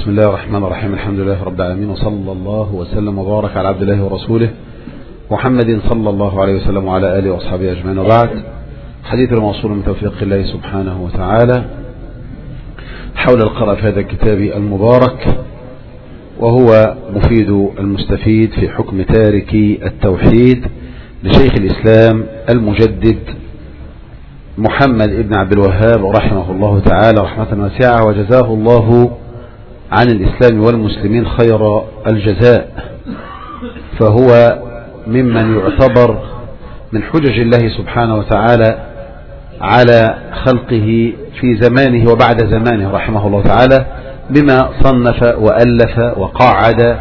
بسم الله الرحمن الرحيم. الحمد لله رب العالمين، وصلى الله وسلم وبارك على عبد الله ورسوله محمد صلى الله عليه وسلم وعلى آله وأصحابه أجمعين. وبعد، حديث الموصول من توفيق الله سبحانه وتعالى حول القراءة في هذا الكتاب المبارك، وهو مفيد المستفيد في حكم تارك التوحيد لشيخ الإسلام المجدد محمد ابن عبد الوهاب رحمه الله تعالى رحمة واسعة، وجزاه الله عن الإسلام والمسلمين خير الجزاء. فهو ممن يعتبر من حجج الله سبحانه وتعالى على خلقه في زمانه وبعد زمانه رحمه الله تعالى، بما صنف وألف وقاعد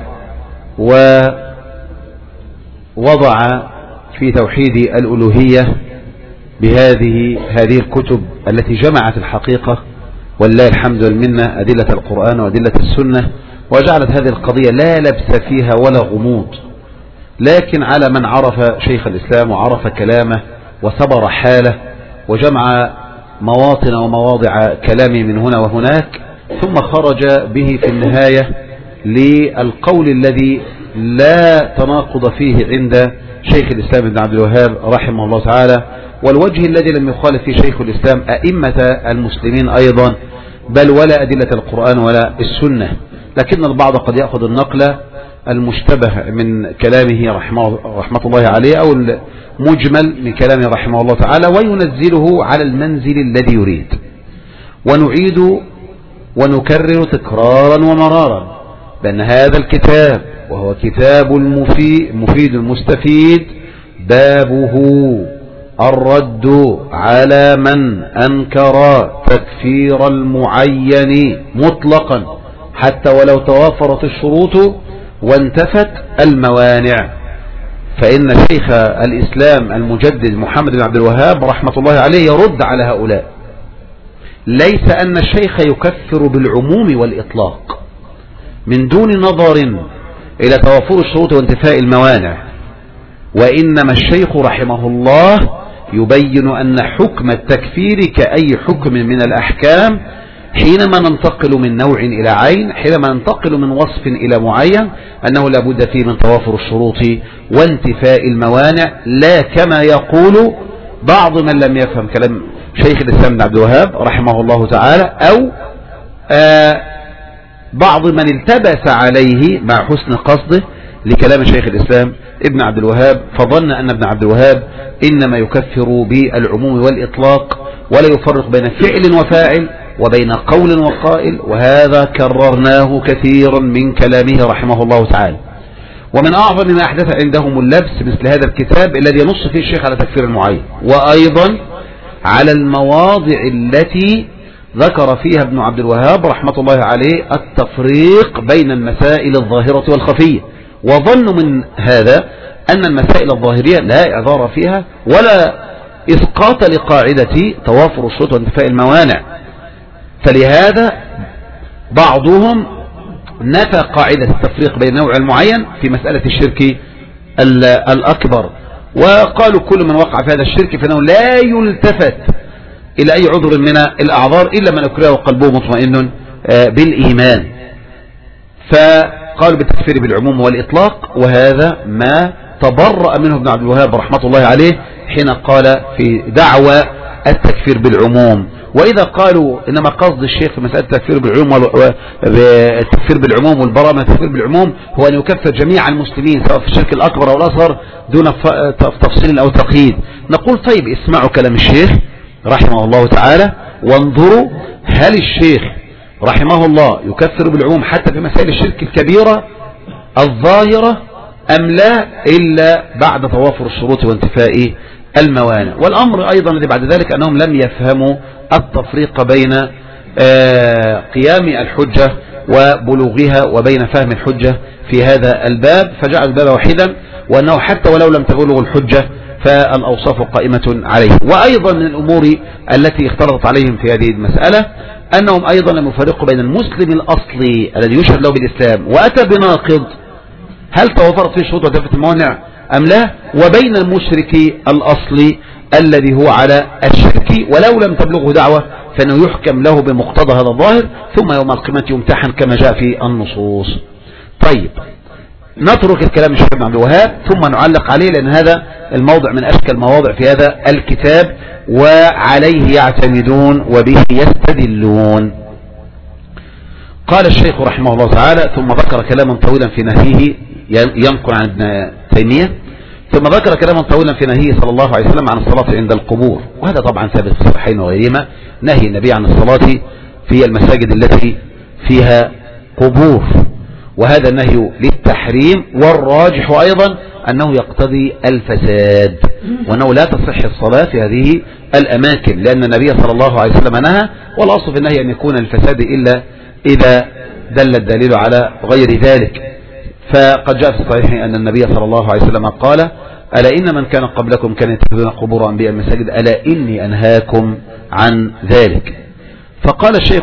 ووضع في توحيد الألوهية بهذه الكتب التي جمعت الحقيقة والله الحمد والمنة أدلة القرآن وأدلة السنة، وجعلت هذه القضية لا لبس فيها ولا غموض، لكن على من عرف شيخ الإسلام وعرف كلامه وصبر حاله وجمع مواطن ومواضع كلامه من هنا وهناك، ثم خرج به في النهاية للقول الذي لا تناقض فيه عند شيخ الإسلام ابن عبد الوهاب رحمه الله تعالى، والوجه الذي لم يخالف فيه شيخ الإسلام أئمة المسلمين أيضا، بل ولا أدلة القرآن ولا السنة. لكن البعض قد يأخذ النقل المشتبه من كلامه رحمة الله عليه أو المجمل من كلامه رحمه الله تعالى وينزله على المنزل الذي يريد. ونعيد ونكرر تكرارا ومرارا بأن هذا الكتاب وهو كتاب المفيد المستفيد بابه الرد على من أنكر تكفير المعين مطلقا حتى ولو توافرت الشروط وانتفت الموانع. فإن شيخ الإسلام المجدد محمد بن عبد الوهاب رحمة الله عليه يرد على هؤلاء، ليس أن الشيخ يكفر بالعموم والإطلاق من دون نظر إلى توافر الشروط وانتفاء الموانع، وإنما الشيخ رحمه الله يبين أن حكم التكفير كأي حكم من الأحكام، حينما ننتقل من نوع إلى عين، حينما ننتقل من وصف إلى معين، أنه لابد فيه من توافر الشروط وانتفاء الموانع، لا كما يقول بعض من لم يفهم كلام شيخ الإسلام بن عبد الوهاب رحمه الله تعالى، أو بعض من التبس عليه مع حسن قصده لكلام شيخ الإسلام ابن عبد الوهاب، فظن أن ابن عبد الوهاب إنما يكفر بالعموم والإطلاق ولا يفرق بين فعل وفاعل وبين قول وقائل، وهذا كررناه كثيرا من كلامه رحمه الله تعالى. ومن أعظم ما أحدث عندهم اللبس مثل هذا الكتاب الذي ينص فيه الشيخ على تكفير المعين، وأيضا على المواضع التي ذكر فيها ابن عبد الوهاب رحمة الله عليه التفريق بين المسائل الظاهرة والخفية، وظنوا من هذا أن المسائل الظاهرية لا إعذار فيها ولا إسقاط لقاعدة توافر الشروط وانتفاء الموانع. فلهذا بعضهم نفى قاعدة التفريق بين النوع المعين في مسألة الشرك الأكبر، وقالوا كل من وقع في هذا الشرك فإنه لا يلتفت إلى أي عذر من الأعذار إلا من أكرهه قلبه مطمئن بالإيمان. فقالوا بالتكفير بالعموم والإطلاق، وهذا ما تبرأ منه ابن عبد الوهاب رحمة الله عليه حين قال في دعوى التكفير بالعموم. وإذا قالوا إنما قصد الشيخ في مسألة التكفير بالعموم والبراءة من التكفير بالعموم هو أن يكفر جميع المسلمين سواء في الشرك الأكبر أو الأصغر دون تفصيل أو تقييد، نقول طيب اسمعوا كلام الشيخ رحمه الله تعالى وانظروا هل الشيخ رحمه الله يكفر بالعموم حتى في مسائل الشرك الكبيرة الظاهرة أم لا، إلا بعد توافر الشروط وانتفاء الموانع. والأمر أيضا الذي بعد ذلك أنهم لم يفهموا التفريق بين قيام الحجة وبلوغها وبين فهم الحجة في هذا الباب، فجعل الباب واحدا، وأنه حتى ولو لم تبلغ الحجة فالأوصاف قائمة عليه. وأيضا من الأمور التي اختلطت عليهم في هذه المسألة أنهم أيضا لم يفرقوا بين المسلم الأصلي الذي يشهد له بالإسلام وأتى بناقض هل توفرت فيه شروط وانتفت الموانع أم لا، وبين المشرك الأصلي الذي هو على الشرك ولو لم تبلغه دعوة فإنه يحكم له بمقتضى هذا الظاهر، ثم يوم القيامة يمتحن كما جاء في النصوص. طيب نترك الكلام الشيخ ابن عبد الوهاب ثم نعلق عليه، لأن هذا الموضع من أشكل المواضع في هذا الكتاب وعليه يعتمدون وبه يستدلون. قال الشيخ رحمه الله تعالى: ثم ذكر كلاما طويلا في نهيه، ينقل عن ابن تيمية، ثم ذكر كلاما طويلا في نهيه صلى الله عليه وسلم عن الصلاة عند القبور، وهذا طبعا ثابت في الصحيحين وغيرهما، نهي النبي عن الصلاة في المساجد التي فيها قبور، وهذا النهي للتحريم، والراجح أيضا أنه يقتضي الفساد، وأنه لا تصح الصلاة في هذه الأماكن، لأن النبي صلى الله عليه وسلم نهى، والأصل في النهي أن يكون الفساد إلا إذا دل الدليل على غير ذلك. فقد جاء في الصحيح أن النبي صلى الله عليه وسلم قال: ألا إن من كان قبلكم كان يتخذون قبور أنبياء المساجد، ألا إني أنهاكم عن ذلك. فقال الشيخ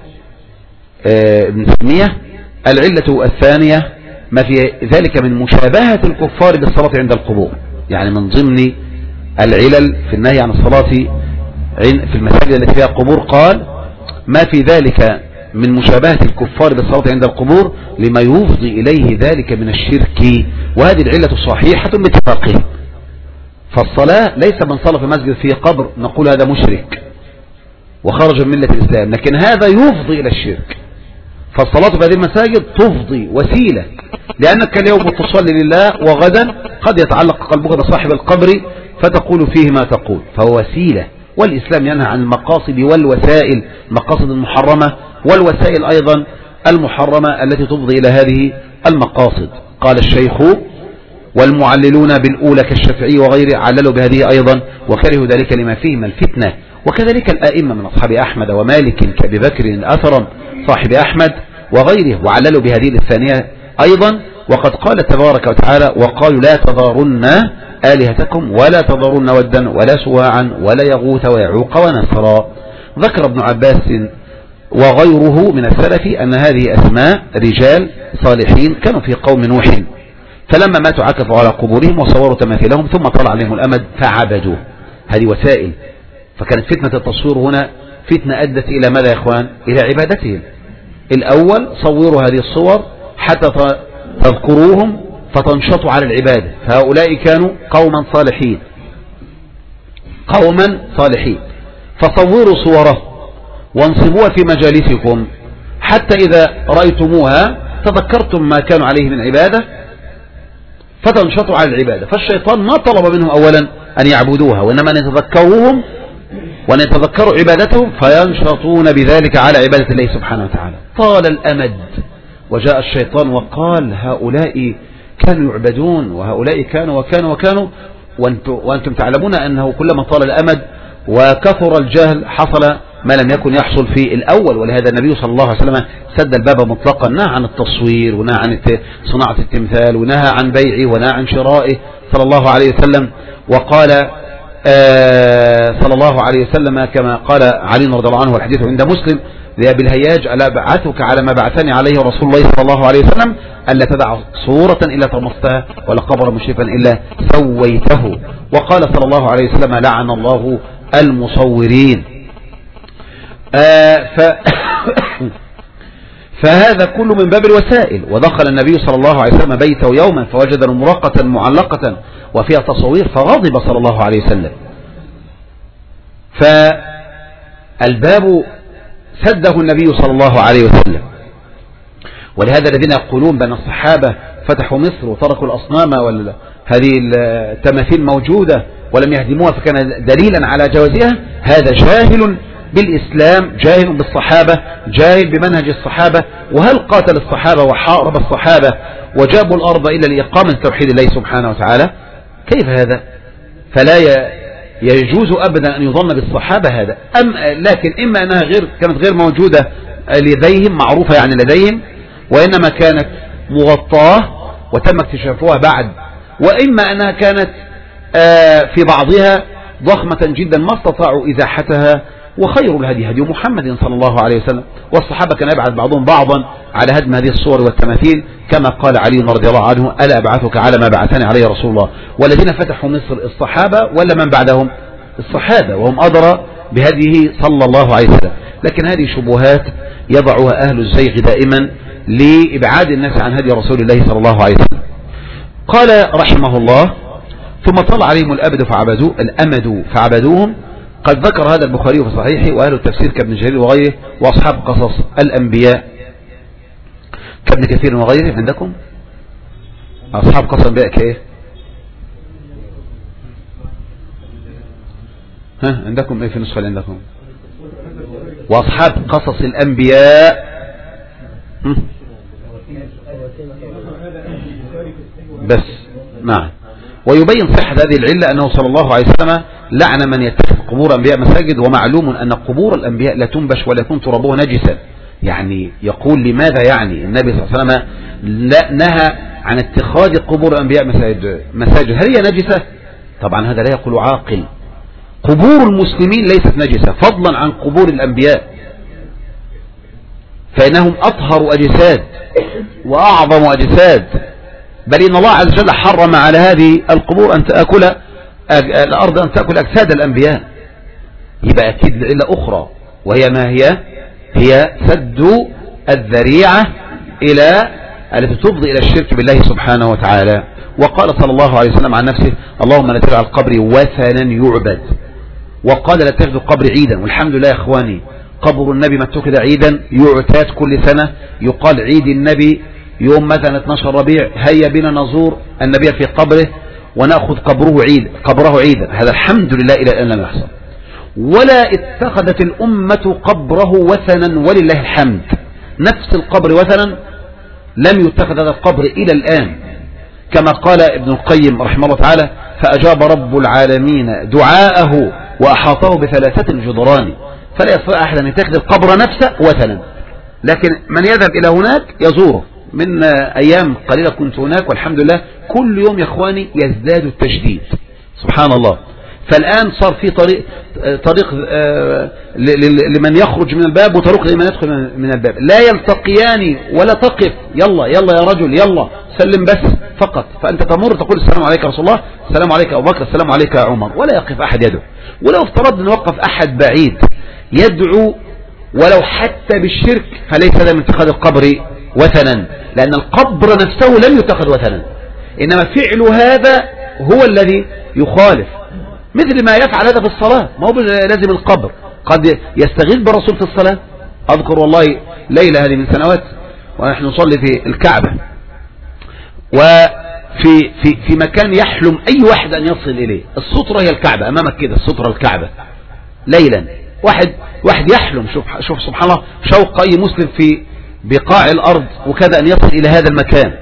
ابن تيمية: العلة الثانية ما في ذلك من مشابهة الكفار بالصلاة عند القبور، يعني من ضمن العلل في النهي عن الصلاة في المساجد التي فيها قبور، قال: ما في ذلك من مشابهة الكفار بالصلاة عند القبور لما يفضي إليه ذلك من الشرك، وهذه العلة صحيحة باتفاقهم. فالصلاة ليس من صلى في مسجد فيه قبر نقول هذا مشرك وخرج من ملة الإسلام، لكن هذا يفضي إلى الشرك. فالصلاة في هذه المساجد تفضي وسيلة، لأنك اليوم تصلي لله وغدا قد يتعلق قلبك بصاحب القبر فتقول فيه ما تقول، فهو وسيلة. والإسلام ينهى عن المقاصد والوسائل، المقاصد المحرمة والوسائل أيضا المحرمة التي تفضي إلى هذه المقاصد. قال الشيخ: والمعللون بالأولى كالشافعي وغيره عللوا بهذه أيضا، وكرهوا ذلك لما فيه من الفتنة، وكذلك الآئمة من أصحاب أحمد ومالك كأبي بكر الأثرم صاحب أحمد وغيره، وعللوا بهذه الثانية أيضا. وقد قال تبارك وتعالى: وقالوا لا تذرن آلهتكم ولا تذرن ودا ولا سواعا ولا يغوث ويعوق ونسرا. ذكر ابن عباس وغيره من السلف أن هذه أسماء رجال صالحين كانوا في قوم نوح، فلما ماتوا عكفوا على قبورهم وصوروا تماثيلهم ثم طلع عليهم الأمد فعبدوه. هذه وسائل. فكانت فتنة التصوير هنا فتنة أدت إلى ماذا يا إخوان؟ إلى عبادتهم. الأول صوروا هذه الصور حتى تذكروهم فتنشطوا على العبادة، فهؤلاء كانوا قوما صالحين، قوما صالحين، فصوروا صوره وانصبوها في مجالسكم حتى إذا رأيتموها تذكرتم ما كانوا عليه من عبادة فتنشطوا على العبادة. فالشيطان ما طلب منهم أولا أن يعبدوها، وإنما أن يتذكروهم وأن يتذكروا عبادتهم فينشطون بذلك على عبادة الله سبحانه وتعالى. طال الأمد وجاء الشيطان وقال: هؤلاء كانوا يعبدون وهؤلاء كانوا وكانوا وكانوا، وأنتم تعلمون أنه كلما طال الأمد وكثر الجهل حصل ما لم يكن يحصل في الأول. ولهذا النبي صلى الله عليه وسلم سد الباب مطلقا، نهى عن التصوير ونهى عن صناعة التمثال ونهى عن بيعه ونهى عن شرائه صلى الله عليه وسلم. وقال صلى الله عليه وسلم كما قال علي رضي الله عنه والحديث عند مسلم: لأبي الهياج ألا أبعثك على ما بعثني عليه رسول الله صلى الله عليه وسلم ألا تدع صورة إلا طمستها ولا قبر مشرفا إلا سويته. وقال صلى الله عليه وسلم: لعن الله المصورين. فهذا كل من باب الوسائل. ودخل النبي صلى الله عليه وسلم بيته يوما فوجد مرقة معلقة وفيها تصوير فغضب صلى الله عليه وسلم، فالباب سده النبي صلى الله عليه وسلم. ولهذا الذين يقولون بأن الصحابة فتحوا مصر وتركوا الأصنام هذه التماثيل موجودة ولم يهدموها فكان دليلا على جوازها، هذا جاهل بالإسلام، جاهل بالصحابة، جاهل بمنهج الصحابة. وهل قاتل الصحابة وحارب الصحابة وجابوا الأرض إلا لإقامة توحيد الله سبحانه وتعالى؟ كيف هذا؟ فلا يجوز أبدا أن يظن بالصحابة هذا. لكن إما أنها كانت غير موجودة لديهم، معروفة يعني لديهم، وإنما كانت مغطاة وتم اكتشافها بعد، وإما أنها كانت في بعضها ضخمة جدا ما استطاعوا إزاحتها. وخير الهدي هدي محمد صلى الله عليه وسلم، والصحابة كان يبعث بعضهم بعضا على هدم هذه الصور والتماثيل كما قال علي رضي الله عنه: ألا أبعثك على ما بعثني عليه رسول الله. والذين فتحوا مصر الصحابة ولا من بعدهم؟ الصحابة، وهم أدرى بهديه صلى الله عليه وسلم. لكن هذه شبهات يضعها أهل الزيغ دائما لإبعاد الناس عن هدي رسول الله صلى الله عليه وسلم. قال رحمه الله: ثم طلع عليهم الأمد فعبدوهم. قد ذكر هذا البخاري في صحيحه وأهل التفسير كابن جرير وغيره وأصحاب قصص الأنبياء كابن كثير وغيره. عندكم أصحاب قصص الأنبياء كإيه؟ عندكم إيه في النسخة اللي عندكم؟ وأصحاب قصص الأنبياء بس. نعم. ويبين صحة هذه العلة أنه صلى الله عليه وسلم لعن من يتخذ قبور أنبياء مساجد، ومعلوم أن قبور الأنبياء لا تنبش ولا يكون ترابها نجسا. يعني يقول لماذا يعني النبي صلى الله عليه وسلم نهى عن اتخاذ قبور الأنبياء مساجد؟ هل هي نجسة؟ طبعا هذا لا يقول عاقل. قبور المسلمين ليست نجسة فضلا عن قبور الأنبياء، فإنهم أطهر أجساد وأعظم أجساد، بل إن الله عز وجل حرم على هذه القبور أن تأكل الأرض، أن تأكل أجساد الأنبياء. يبقى أكيد العلة أخرى، وهي ما هي سد الذريعة التي تفضي إلى الشرك بالله سبحانه وتعالى. وقال صلى الله عليه وسلم عن نفسه: اللهم لا تجعل قبري وثنا يعبد. وقال لا تجعل قبري عيدا. والحمد لله يا إخواني، قبر النبي ما اتخذ عيدا يعتاد كل سنة. يقال عيد النبي يوم مثلا 12 ربيع، هيا بنا نزور النبي في قبره ونأخذ قبره عيدا. هذا الحمد لله إلى الآن لم يحصل. ولا اتخذت الأمة قبره وثنا ولله الحمد. نفس القبر وثنا لم يتخذ هذا القبر إلى الآن، كما قال ابن القيم رحمه الله تعالى: فأجاب رب العالمين دعاءه وأحاطه بثلاثة الجدران، فلا يستطيع أحد أن يتخذ القبر نفسه وثنا. لكن من يذهب إلى هناك يزوره. من أيام قليلة كنت هناك والحمد لله كل يوم يا إخواني يزداد التشديد سبحان الله. فالآن صار في طريق لمن يخرج من الباب وطريق لمن يدخل من الباب، لا يلتقيان ولا تقف يلا يلا يا رجل يلا سلم بس فقط. فأنت تمر تقول السلام عليك يا رسول الله، السلام عليك يا أبو بكر، السلام عليك يا عمر، ولا يقف أحد يدعو. ولو افترضنا نوقف أحد بعيد يدعو ولو حتى بالشرك فليس هذا من اتخاذ القبر وثنا، لأن القبر نفسه لم يتخذ وثنا، إنما فعل هذا هو الذي يخالف. مثل ما يفعل هذا في الصلاة، ما هو لازم القبر، قد يستغيث بالرسول في الصلاة. أذكر والله ليلة هذه من سنوات ونحن نصلي في الكعبة، وفي مكان يحلم أي واحد أن يصل إليه، السطرة هي الكعبة أمامك كده، السطرة الكعبة. ليلا واحد يحلم، شوف سبحان الله شوق أي مسلم في بقاع الأرض وكذا أن يصل إلى هذا المكان.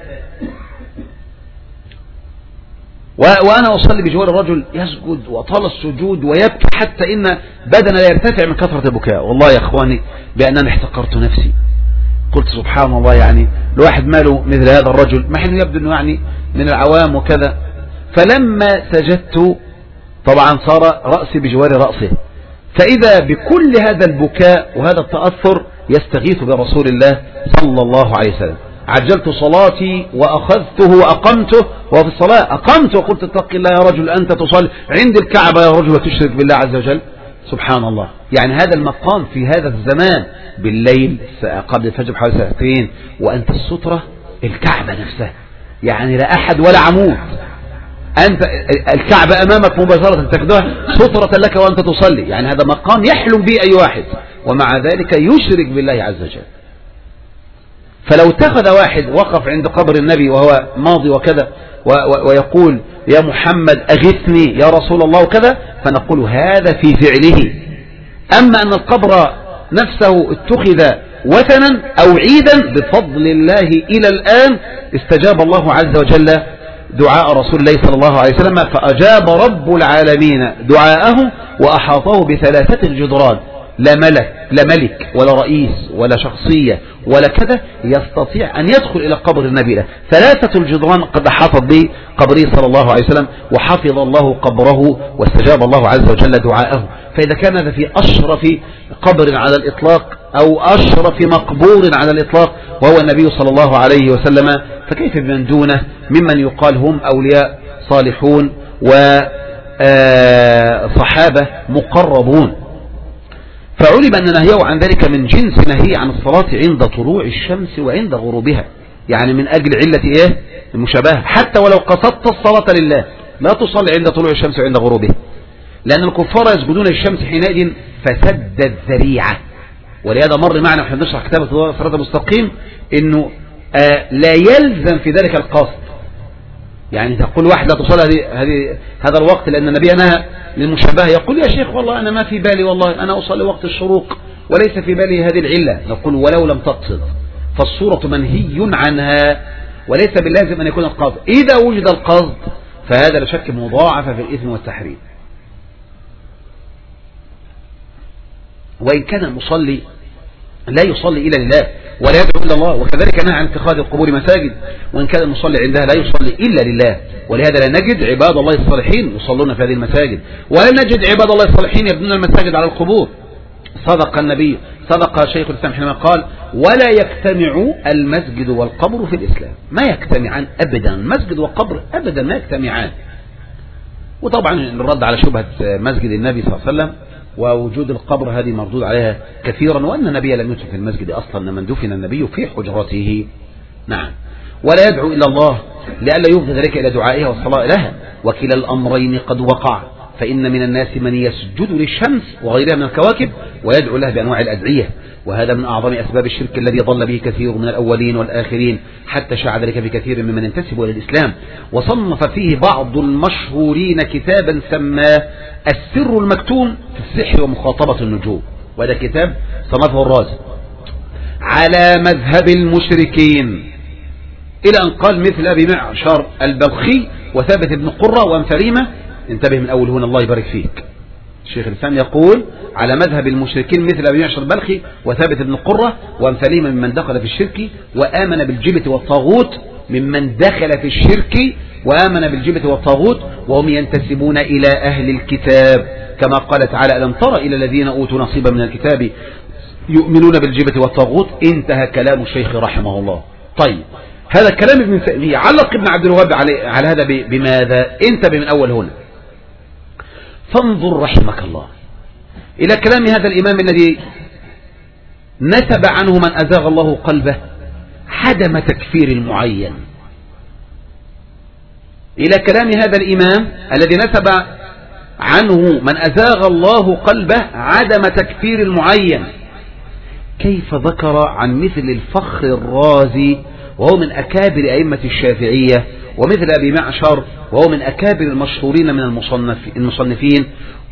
وأنا أصلي بجوار الرجل يسجد وطال السجود ويبكي حتى إن بدنا لا يرتفع من كثرة البكاء. والله يا أخواني بأنني احتقرت نفسي، قلت سبحان الله، يعني الواحد ماله مثل هذا الرجل، ما حين يبدو أنه يعني من العوام وكذا. فلما سجدت طبعا صار رأسي بجوار رأسه، فإذا بكل هذا البكاء وهذا التأثر يستغيث برسول الله صلى الله عليه وسلم. عجلت صلاتي وأخذته وأقمته، وفي الصلاة أقمت وقلت اتق الله يا رجل أنت تصلي عند الكعبة يا رجل وتشرك بالله عز وجل. سبحان الله، يعني هذا المقام في هذا الزمان بالليل قبل الفجر بحوالي ساعتين، وأنت السترة الكعبة نفسها، يعني لا أحد ولا عمود، أنت الكعبة أمامك مباشرة تاخذها سترة لك وأنت تصلي. يعني هذا مقام يحلم به أي واحد، ومع ذلك يشرك بالله عز وجل. فلو اتخذ واحد وقف عند قبر النبي وهو ماضي وكذا ويقول يا محمد أغثني يا رسول الله وكذا، فنقول هذا في فعله. أما أن القبر نفسه اتخذ وثنا أو عيدا بفضل الله إلى الآن استجاب الله عز وجل دعاء رسول الله صلى الله عليه وسلم، فأجاب رب العالمين دعاءه وأحاطه بثلاثة الجدران. لا ملك ولا رئيس ولا شخصية ولا كذا يستطيع أن يدخل إلى قبر النبي له. ثلاثة الجدران قد أحاطت به قبره صلى الله عليه وسلم، وحفظ الله قبره واستجاب الله عز وجل دعاءه. فإذا كان هذا في أشرف قبر على الإطلاق أو أشرف مقبور على الإطلاق وهو النبي صلى الله عليه وسلم، فكيف بمن دونه ممن يقال هم أولياء صالحون وصحابة مقربون. فعلم أن نهيه عن ذلك من جنس نهي عن الصلاة عند طلوع الشمس وعند غروبها، يعني من أجل علة إيه؟ المشابهة. حتى ولو قصدت الصلاة لله لا تصلي عند طلوع الشمس وعند غروبها، لأن الكفار يسجدون للشمس حينئذ فسد الذريعة. ولهذا مر معنا ونحن بنشرح كتاب الصراط المستقيم إنه لا يلزم في ذلك القصد. يعني تقول واحد لا تصلي هذا الوقت لأن النبي نهى للمشابهة، يقول يا شيخ والله أنا ما في بالي، والله أنا أصلي وقت الشروق وليس في بالي هذه العلة. نقول ولو لم تقصد فالصورة منهي عنها، وليس باللازم أن يكون القصد. إذا وجد القصد فهذا لا شك مضاعفة في الإثم والتحريم. وإن كان المصلي لا يصلي إلا لله ولا يدعو إلا الله، وكذلك نهى عن اتخاذ القبور مساجد، وإن كان المصلي عندها لا يصلي إلا لله، ولهذا لا نجد عباد الله الصالحين يصلون في هذه المساجد، ولا نجد عباد الله الصالحين يبنون المساجد على القبور. صدق النبي، صدق شيخ الإسلام حينما قال ولا يجتمع المسجد والقبر في الإسلام. ما يجتمعان أبدا، مسجد وقبر أبدا ما يجتمعان. وطبعا الرد على شبهة مسجد النبي صلى الله عليه وسلم ووجود القبر هذه مردود عليها كثيرا، وأن النبي لم يدفن في المسجد أصلا، من دفن النبي في حجرته. نعم. ولا يدعو إلى الله لئلا يفضي ذلك إلى دعائها والصلاة لها، وكلا الأمرين قد وقع، فإن من الناس من يسجد للشمس وغيرها من الكواكب ويدعو لها بأنواع الأدعية، وهذا من أعظم أسباب الشرك الذي ضل به كثير من الأولين والآخرين، حتى شاع ذلك بكثير ممن ينتسب إلى الإسلام. وصنف فيه بعض المشهورين كتابا سماه السر المكتوم في السحر ومخاطبة النجوم، وهذا كتاب صنفه الرازي على مذهب المشركين، إلى أن قال مثل أبي معشر البلخي وثابت بن قرة وأمثالهما. انتبه من أول هنا الله يبارك فيك. الشيخ الإسلام يقول على مذهب المشركين مثل أبي معشر البلخي وثابت بن قرة وأمثالهما ممن دخل في الشرك وآمن بالجبت والطاغوت، ممن دخل في الشرك وآمن بالجبت والطاغوت وهم ينتسبون إلى أهل الكتاب، كما قال تعالى ألم تر إلى الذين أوتوا نصيبا من الكتاب يؤمنون بالجبت والطاغوت. انتهى كلام الشيخ رحمه الله. طيب هذا كلام ابن تيمية، علق ابن عبد الوهاب على هذا بماذا؟ انتبه من أول هنا، فانظر رحمك الله إلى كلام هذا الإمام الذي نسب عنه من أزاغ الله قلبه عدم تكفير المعين، إلى كلام هذا الإمام الذي نسب عنه من أزاغ الله قلبه عدم تكفير المعين. كيف ذكر عن مثل الفخر الرازي وهو من أكابر أئمة الشافعية، ومثل أبي معشر وهو من أكابر المشهورين من المصنفين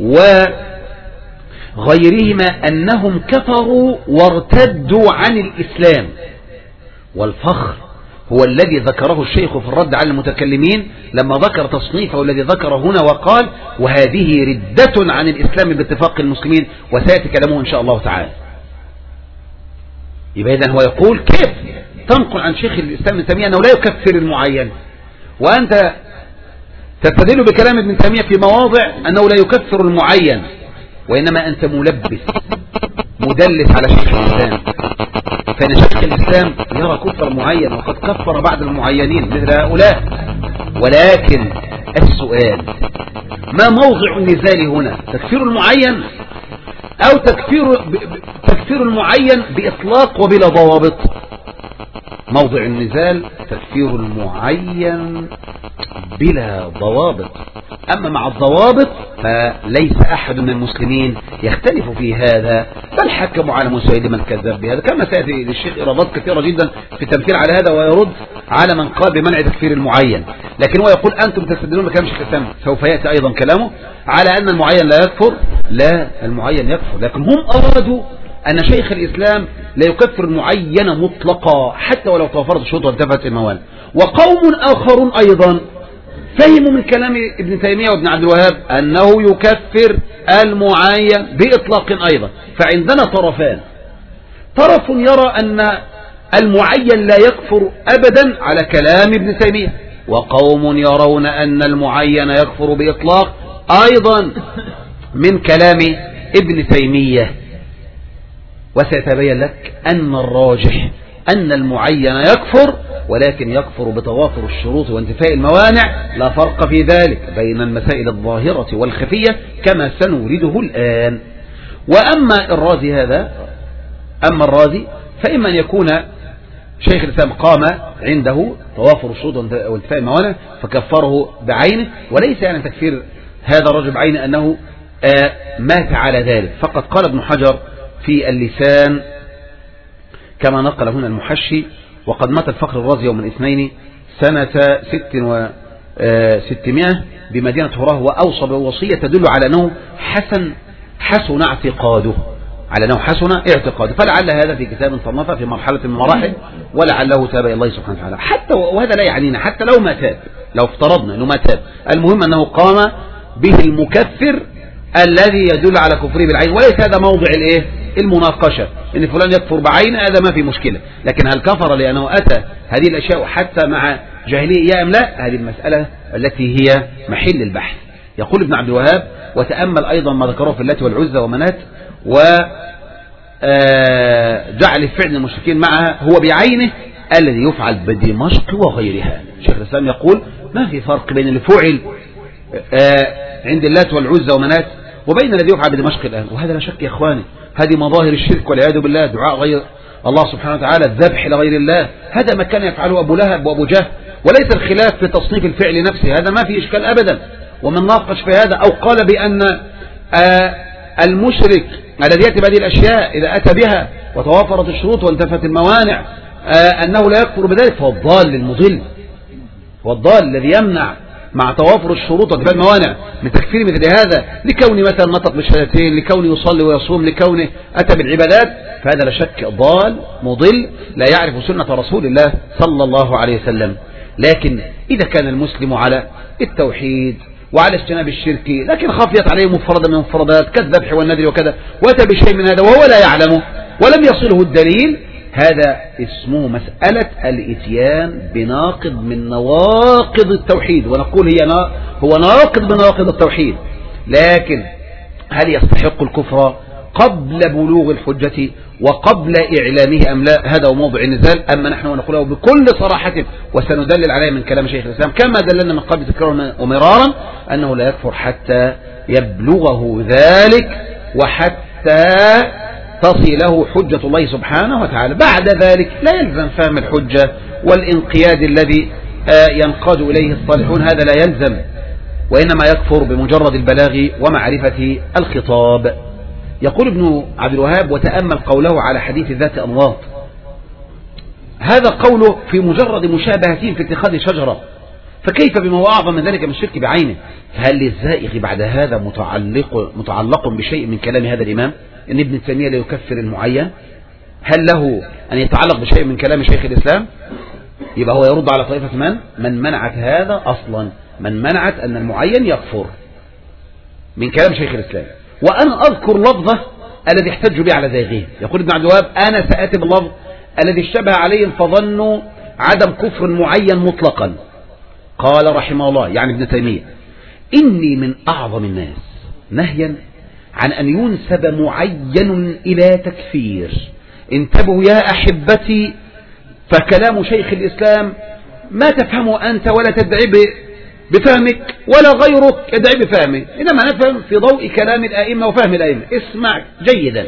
وغيرهما أنهم كفروا وارتدوا عن الإسلام. والفخر هو الذي ذكره الشيخ في الرد على المتكلمين لما ذكر تصنيفه الذي ذكر هنا وقال وهذه ردة عن الإسلام باتفاق المسلمين، وسيأتي كلامه إن شاء الله تعالى. يبقى إذن هو يقول كيف تنقل عن شيخ الإسلام ابن تيمية أنه لا يكفر المعين، وأنت تستدل بكلام ابن تيمية في مواضع أنه لا يكفر المعين، وإنما أنت ملبس مدلس على شيخ الإسلام. فإن شيخ الإسلام يرى كفر معين وقد كفر بعض المعينين مثل هؤلاء. ولكن السؤال ما موضع النزال هنا؟ تكفير المعين أو تكفير المعين بإطلاق وبلا ضوابط؟ موضع النزال تكفير المعين بلا ضوابط، أما مع الضوابط فليس أحد من المسلمين يختلف في هذا، بل حكموا على مسيلمة الكذاب بهذا، كما سيأتي للشيخ إرادات كثيرة جدا في التمثيل على هذا ويرد على من قال بمنع تكفير المعين. لكن هو يقول أنتم تستدلون بكلام شيخ الإسلام، سوف يأتي أيضا كلامه على أن المعين لا يكفر. لا، المعين يكفر، لكن هم أرادوا أن شيخ الإسلام لا يكفر المعين مطلقا حتى ولو توفرت الشروط وانتفت الموانع. وقوم آخرون أيضا فهموا من كلام ابن تيمية وابن عبد الوهاب أنه يكفر المعين بإطلاق أيضا. فعندنا طرفان، طرف يرى أن المعين لا يكفر أبدا على كلام ابن تيمية، وقوم يرون أن المعين يكفر بإطلاق أيضا من كلام ابن تيمية. وسيتبين لك أن الراجح أن المعين يكفر، ولكن يكفر بتوافر الشروط وانتفاء الموانع، لا فرق في ذلك بين المسائل الظاهرة والخفية كما سنورده الآن. وأما الرازي الرازي فإما أن يكون شيخ الإسلام قام عنده توافر الشروط وانتفاء الموانع فكفره بعينه، وليس يعني تكفير هذا الرجل بعينه أنه مات على ذلك. فقد قال ابن حجر في اللسان كما نقل هنا المحشي: وقد مات الفخر الرازي يوم الاثنين سنة 600 بمدينة هراه، وأوصى بوصية تدل على أنه حسن اعتقاده، فلعل هذا في كتاب صنفه في مرحلة من المراحل، ولعله تاب إلى الله سبحانه وتعالى. حتى وهذا لا يعنينا، حتى لو ما تاب، لو افترضنا أنه ما تاب، المهم أنه قام به المكفر الذي يدل على كفره بالعين، وليس هذا موضع المناقشة ان فلان يكفر بعين، هذا ما في مشكلة. لكن هل كفر لأنه أتى هذه الأشياء حتى مع جاهلية أم لا؟ هذه المسألة التي هي محل البحث. يقول ابن عبد الوهاب: وتأمل أيضا ما ذكره في اللات والعزى ومنات، وجعل فعل المشركين معها هو بعينه الذي يفعل بدمشق وغيرها. شيخ الإسلام يقول ما في فرق بين اللي فعل عند اللات والعزى ومنات وبين الذي يفعل بدمشق الآن. وهذا لا شك يا إخواني هذه مظاهر الشرك والعياذ بالله، دعاء غير الله سبحانه وتعالى، الذبح لغير الله، هذا ما كان يفعله أبو لهب وأبو جهل، وليس الخلاف في تصنيف الفعل نفسه، هذا ما في إشكال أبدا. ومن ناقش في هذا أو قال بأن المشرك الذي يأتي بهذه الأشياء إذا أتى بها وتوافرت الشروط وانتفت الموانع أنه لا يكفر بذلك، فهو الضال المضل، والضال الذي يمنع مع توافر الشروط وانتفاء الموانع من تكفير مثل هذا، لكونه مثلا نطق بالشهادتين، لكونه يصلي ويصوم، لكونه أتى بالعبادات، فهذا لا شك ضال مضل لا يعرف سنة رسول الله صلى الله عليه وسلم. لكن إذا كان المسلم على التوحيد وعلى اجتناب الشرك، لكن خفيت عليه مفردة من المفردات كالذبح والنذر وكذا، وأتى بشيء من هذا وهو لا يعلمه ولم يصله الدليل، هذا اسمه مسألة الاتيان بناقض من نواقض التوحيد، ونقول هو ناقض من نواقض التوحيد. لكن هل يستحق الكفر قبل بلوغ الحجة وقبل إعلامه أم لا؟ هذا هو موضع النزال. أما نحن نقوله بكل صراحة وسندلل عليه من كلام شيخ الإسلام كما دللنا من قبل تكرارا ومرارا أنه لا يكفر حتى يبلغه ذلك وحتى تصله حجة الله سبحانه وتعالى. بعد ذلك لا يلزم فهم الحجة والانقياد الذي ينقاد إليه الصالحون، هذا لا يلزم، وإنما يكفر بمجرد البلاغ ومعرفة الخطاب. يقول ابن عبد الوهاب: وتأمل قوله على حديث ذات أنواط، هذا قوله في مجرد مشابهتين في اتخاذ شجرة، فكيف بما هو أعظم من ذلك من الشرك بعينه؟ فهل للزائغ بعد هذا متعلق بشيء من كلام هذا الإمام إن ابن تيمية لا يكفر المعين؟ هل له أن يتعلق بشيء من كلام شيخ الإسلام؟ يبقى هو يرد على طائفة من منعت هذا أصلا، من منعت أن المعين يكفر من كلام شيخ الإسلام. وأنا أذكر لفظه الذي احتج به على زيغه. يقول ابن عبد الوهاب: أنا سأتي باللفظ الذي اشتبه عليهم فظنوا عدم كفر معين مطلقا. قال رحمه الله يعني ابن تيمية: إني من أعظم الناس نهيا عن أن ينسب معين إلى تكفير. انتبهوا يا أحبتي، فكلام شيخ الإسلام ما تفهمه أنت ولا تدعي بفهمك ولا غيرك يدعي بفهمه، إنما نفهم في ضوء كلام الآئمة وفهم الآئمة. اسمع جيدا: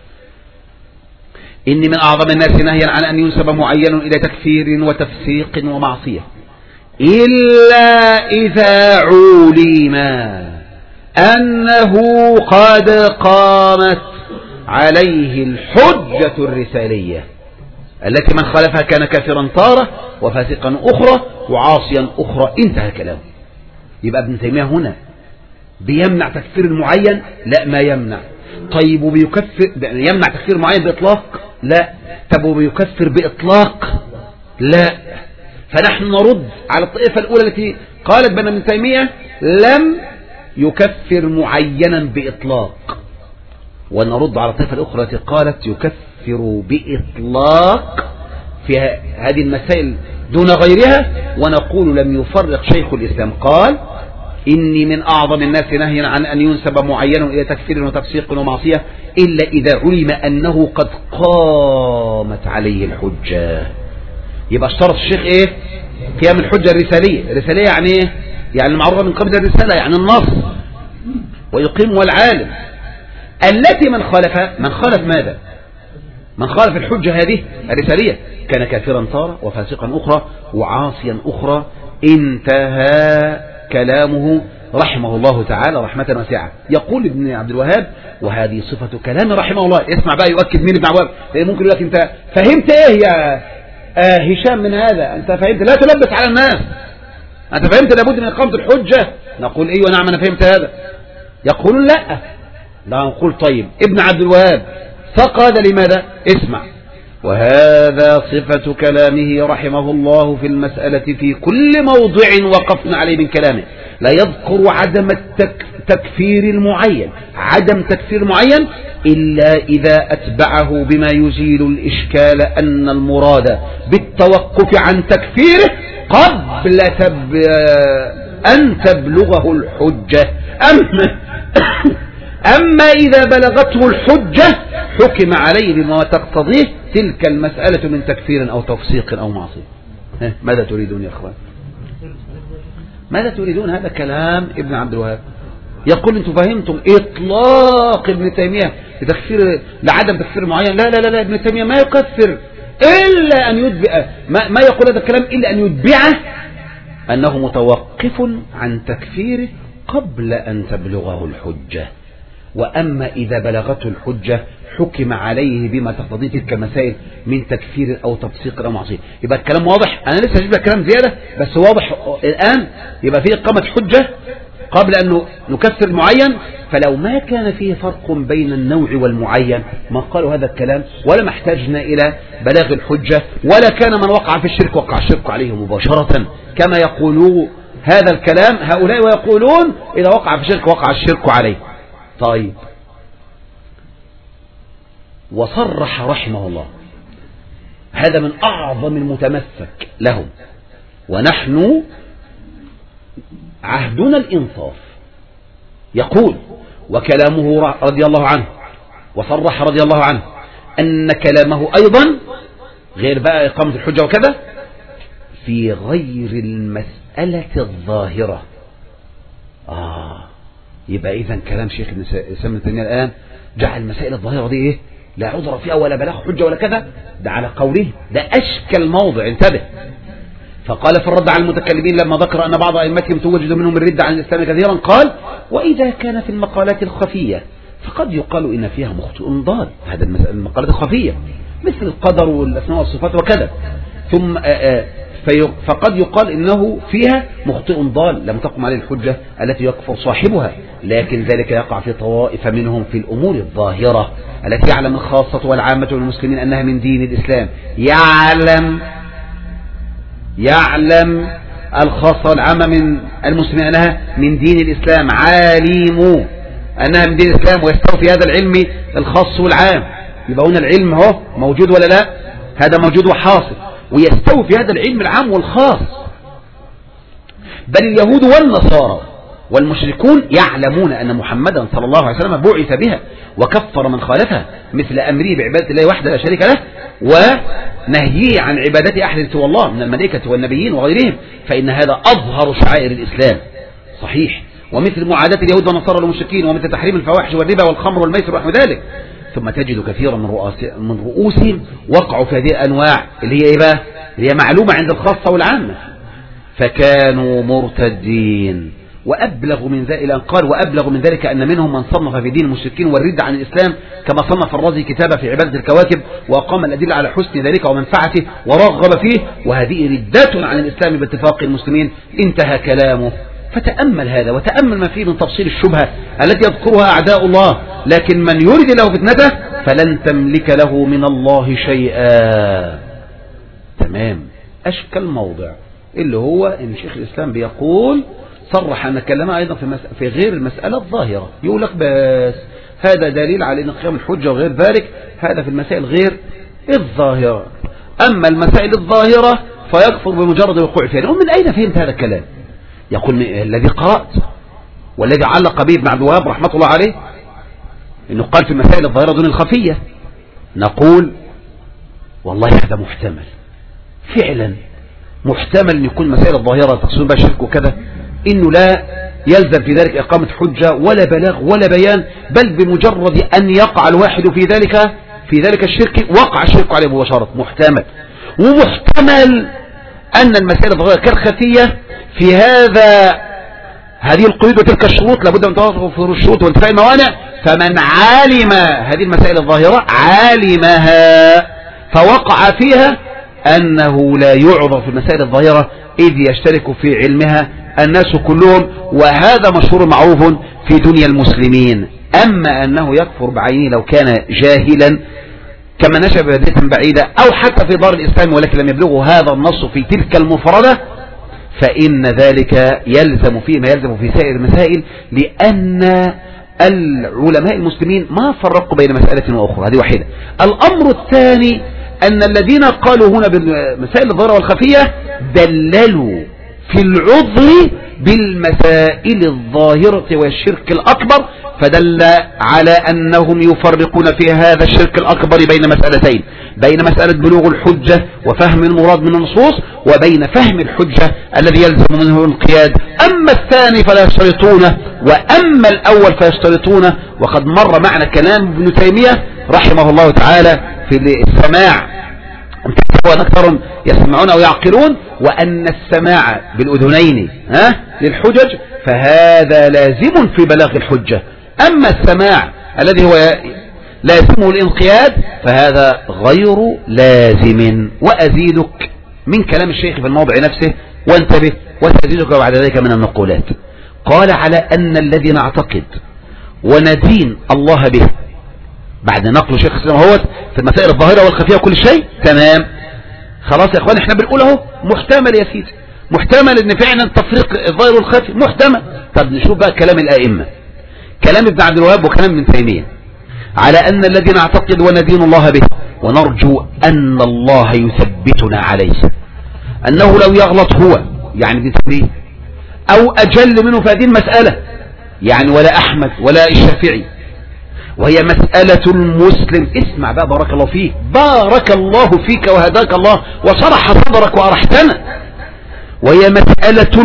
إني من أعظم الناس نهيا عن أن ينسب معين إلى تكفير وتفسيق ومعصية إلا إذا علم أنه قد قامت عليه الحجة الرسالية التي من خالفها كان كافرا تارة وفاسقا أخرى وعاصيا أخرى. انتهى كلامه. يبقى ابن تيمية هنا بيمنع تكفير المعين؟ لا، ما يمنع. طيب وبيكفر يمنع تكفير معين بإطلاق؟ لا. طب وبيكفر بإطلاق؟ لا. فنحن نرد على الطائفة الأولى التي قالت بأن ابن تيمية لم يكفر معينا بإطلاق، ونرد على الطائفة الأخرى التي قالت يكفر بإطلاق في هذه المسائل دون غيرها، ونقول لم يفرق شيخ الإسلام. قال: إني من أعظم الناس نهيا عن أن ينسب معين إلى تكفير وتفسيق ومعصية إلا إذا علم أنه قد قامت عليه الحجة. يبقى اشترط الشيخ إيه؟ قيام الحجة الرسالية. الرسالية يعني إيه؟ يعني المعروفة من قبل الرسالة، يعني النص، ويقيم العالم. التي من خالف ماذا؟ من خالف الحجة هذه الرسالية كان كافرا تارة وفاسقا أخرى وعاصيا أخرى. انتهى كلامه رحمه الله تعالى رحمة واسعة. يقول ابن عبد الوهاب وهذه صفة كلام رحمه الله. اسمع بقى يؤكد مين ابن عبد الوهاب، لأن ممكن يقول لك أنت فهمت إيه يا هشام من هذا؟ أنت فهمت لا تلبس على الناس، أنت فهمت لابد من إقامة الحجة. نقول إيه ونعم أنا فهمت هذا. يقولون لا نقول طيب ابن عبد الوهاب ساق هذا لماذا؟ اسمع. وهذا صفة كلامه رحمه الله في المسألة في كل موضع وقفنا عليه من كلامه. لا يذكر عدم تكفير المعين، عدم تكفير المعين إلا إذا أتبعه بما يزيل الإشكال أن المراد بالتوقف عن تكفيره قبل أن تبلغه الحجة. أما إذا بلغته الحجة حكم عليه بما تقتضيه تلك المسألة من تكفير أو تفسيق أو معصية. ماذا تريدون يا أخوان؟ ماذا تريدون؟ هذا كلام ابن عبد الوهاب. يقول انتم فهمتم إطلاق ابن تيمية لتكفير لعدم تكفير معين. لا لا لا، ابن تيمية ما يكفر إلا أن يتبع ما يقول هذا الكلام إلا أن يتبعه أنه متوقف عن تكفيره قبل أن تبلغه الحجة. وأما إذا بلغته الحجة حكم عليه بما تقتضيه تلك المسائل من تكفير أو تفسيق أو معصية. يبقى الكلام واضح. أنا لسه هجيب لك كلام زيادة بس واضح الآن. يبقى فيه إقامة حجة قبل أن نكفر معين. فلو ما كان فيه فرق بين النوع والمعين ما قالوا هذا الكلام ولا ما احتاجنا إلى بلاغ الحجة، ولا كان من وقع في الشرك وقع الشرك عليه مباشرة كما يقولون هذا الكلام هؤلاء، ويقولون إذا وقع في الشرك وقع الشرك عليه. طيب، وصرح رحمه الله هذا من أعظم المتمسك لهم، ونحن عهدنا الإنصاف. يقول وكلامه رضي الله عنه وصرح رضي الله عنه أن كلامه أيضا غير بقى إقامة الحجة وكذا في غير المسألة الظاهرة. يبقى إذن كلام شيخ الإسلام ابن تيمية الآن جعل المسائل الظاهرة دي إيه؟ لا عذر فيها ولا بلاغ حجة ولا كذا. ده على قوله ده أشكل موضع. انتبه. فقال في الرد على المتكلمين لما ذكر أن بعض أئمتهم توجد منهم الرد عن الإسلام كثيرا قال وإذا كان في المقالات الخفية فقد يقال إن فيها مخطئ ضال. هذا المقالات الخفية مثل القدر والأسماء والصفات وكذا. ثم فقد يقال إنه فيها مخطئ ضال لم تقم عليه الحجة التي يكفر صاحبها، لكن ذلك يقع في طوائف منهم في الأمور الظاهرة التي يعلم الخاصة والعامة والمسلمين أنها من دين الإسلام. يعلم الخاصة والعامة من المسلمين أنها من دين الإسلام، عالموا أنها من دين الإسلام ويستوفي هذا العلم الخاص والعام. يبقى هنا العلم هو موجود ولا لا؟ هذا موجود وحاصل، ويستوفي هذا العلم العام والخاص. بل اليهود والنصارى والمشركون يعلمون أن محمدا صلى الله عليه وسلم بعث بها وكفر من خالفها، مثل أمره بعبادة الله وحده لا شريك له ونهيه عن عبادة أحد سوى الله من الملائكة والنبيين وغيرهم، فإن هذا أظهر شعائر الإسلام. صحيح. ومثل معاداة اليهود والنصارى والمشركين، ومثل تحريم الفواحش والربا والخمر والميسر ونحو ذلك. ثم تجد كثيرا من رؤوسهم وقعوا في هذه الأنواع اللي هي إيه بقى؟ اللي هي معلومة عند الخاصة والعامة، فكانوا مرتدين. وأبلغ من ذلك قال وأبلغ من ذلك أن منهم من صنف في دين المشركين والرد عن الإسلام كما صنف الرازي كتابة في عبادة الكواكب وأقام الأدلة على حسن ذلك ومنفعته ورغب فيه، وهذه ردات عن الإسلام باتفاق المسلمين. انتهى كلامه. فتأمل هذا وتأمل ما فيه من تفصيل الشبهة التي يذكرها أعداء الله، لكن من يرد له فتنته فلن تملك له من الله شيئا. تمام. أشكل موضع اللي هو إن شيخ الإسلام بيقول صرح أن كلامه أيضا في غير المسألة الظاهرة. يقول لك بس هذا دليل على أن قيام الحجة وغير ذلك هذا في المسائل غير الظاهرة. أما المسائل الظاهرة فيكفر بمجرد الوقوع فيها. ومن أين فهمت هذا الكلام؟ يقول الذي قرأت والذي علق به ابن عبد الوهاب رحمة الله عليه إنه قال في المسائل الظاهرة دون الخفية. نقول والله هذا محتمل، فعلا محتمل أن يكون مسائل الظاهرة تقصدون بها شرك وكذا، إنه لا يلزم في ذلك إقامة حجة ولا بلاغ ولا بيان، بل بمجرد أن يقع الواحد في ذلك الشرك وقع الشرك عليه مباشرة. محتمل، ومحتمل أن المسائل الظاهرة كالخفية في هذه القيود وتلك الشروط لابد من توفر الشروط وانتفاء الموانع، فمن علم هذه المسائل الظاهرة علمها فوقع فيها أنه لا يعذر في المسائل الظاهرة إذ يشترك في علمها الناس كلهم، وهذا مشهور معروف في دنيا المسلمين. أما أنه يكفر بعينه لو كان جاهلا كما نشأ ببلدة بعيدة أو حتى في دار الإسلام ولكن لم يبلغه هذا النص في تلك المفردة، فإن ذلك يلزم فيه ما يلزم في سائر المسائل، لأن العلماء المسلمين ما فرقوا بين مسألة وأخرى. هذه واحدة. الأمر الثاني أن الذين قالوا هنا بالمسائل الظاهرة والخفية دللوا في العذر بالمسائل الظاهرة والشرك الأكبر، فدل على أنهم يفرقون في هذا الشرك الأكبر بين مسألتين: بين مسألة بلوغ الحجة وفهم المراد من النصوص، وبين فهم الحجة الذي يلزم منه الانقياد. أما الثاني فلا يشترطونه، وأما الأول فيشترطونه. وقد مر معنا كلام ابن تيمية رحمه الله تعالى في السماع وأن أكثرهم يسمعون أو يعقلون، وأن السماع بالأذنين للحجج فهذا لازم في بلاغ الحجة. أما السماع الذي هو لازمه الانقياد فهذا غير لازم. وأزيدك من كلام الشيخ في الموضع نفسه وانتبه، وسأزيدك بعد ذلك من النقولات. قال على أن الذي نعتقد وندين الله به بعد نقل شيخ الإسلام هو في المسائل الظاهرة والخفية كل شيء تمام. خلاص يا اخوان، احنا بنقول اهو محتمل يا سيدي، محتمل ان فعلا تفريق الظاهر والخفي محتمل. طب نشوف بقى كلام الائمه، كلام ابن عبد الوهاب وكلام ابن تيميه، على ان الذي نعتقد وندين الله به ونرجو ان الله يثبتنا عليه، انه لو يغلط هو يعني ابن تيميه او اجل منه في هذه المساله يعني ولا احمد ولا الشافعي، وهي مسألة المسلم. اسمع بقى، بارك الله فيك، بارك الله فيك وهداك الله وشرح صدرك وأرحتنا. وهي مسألة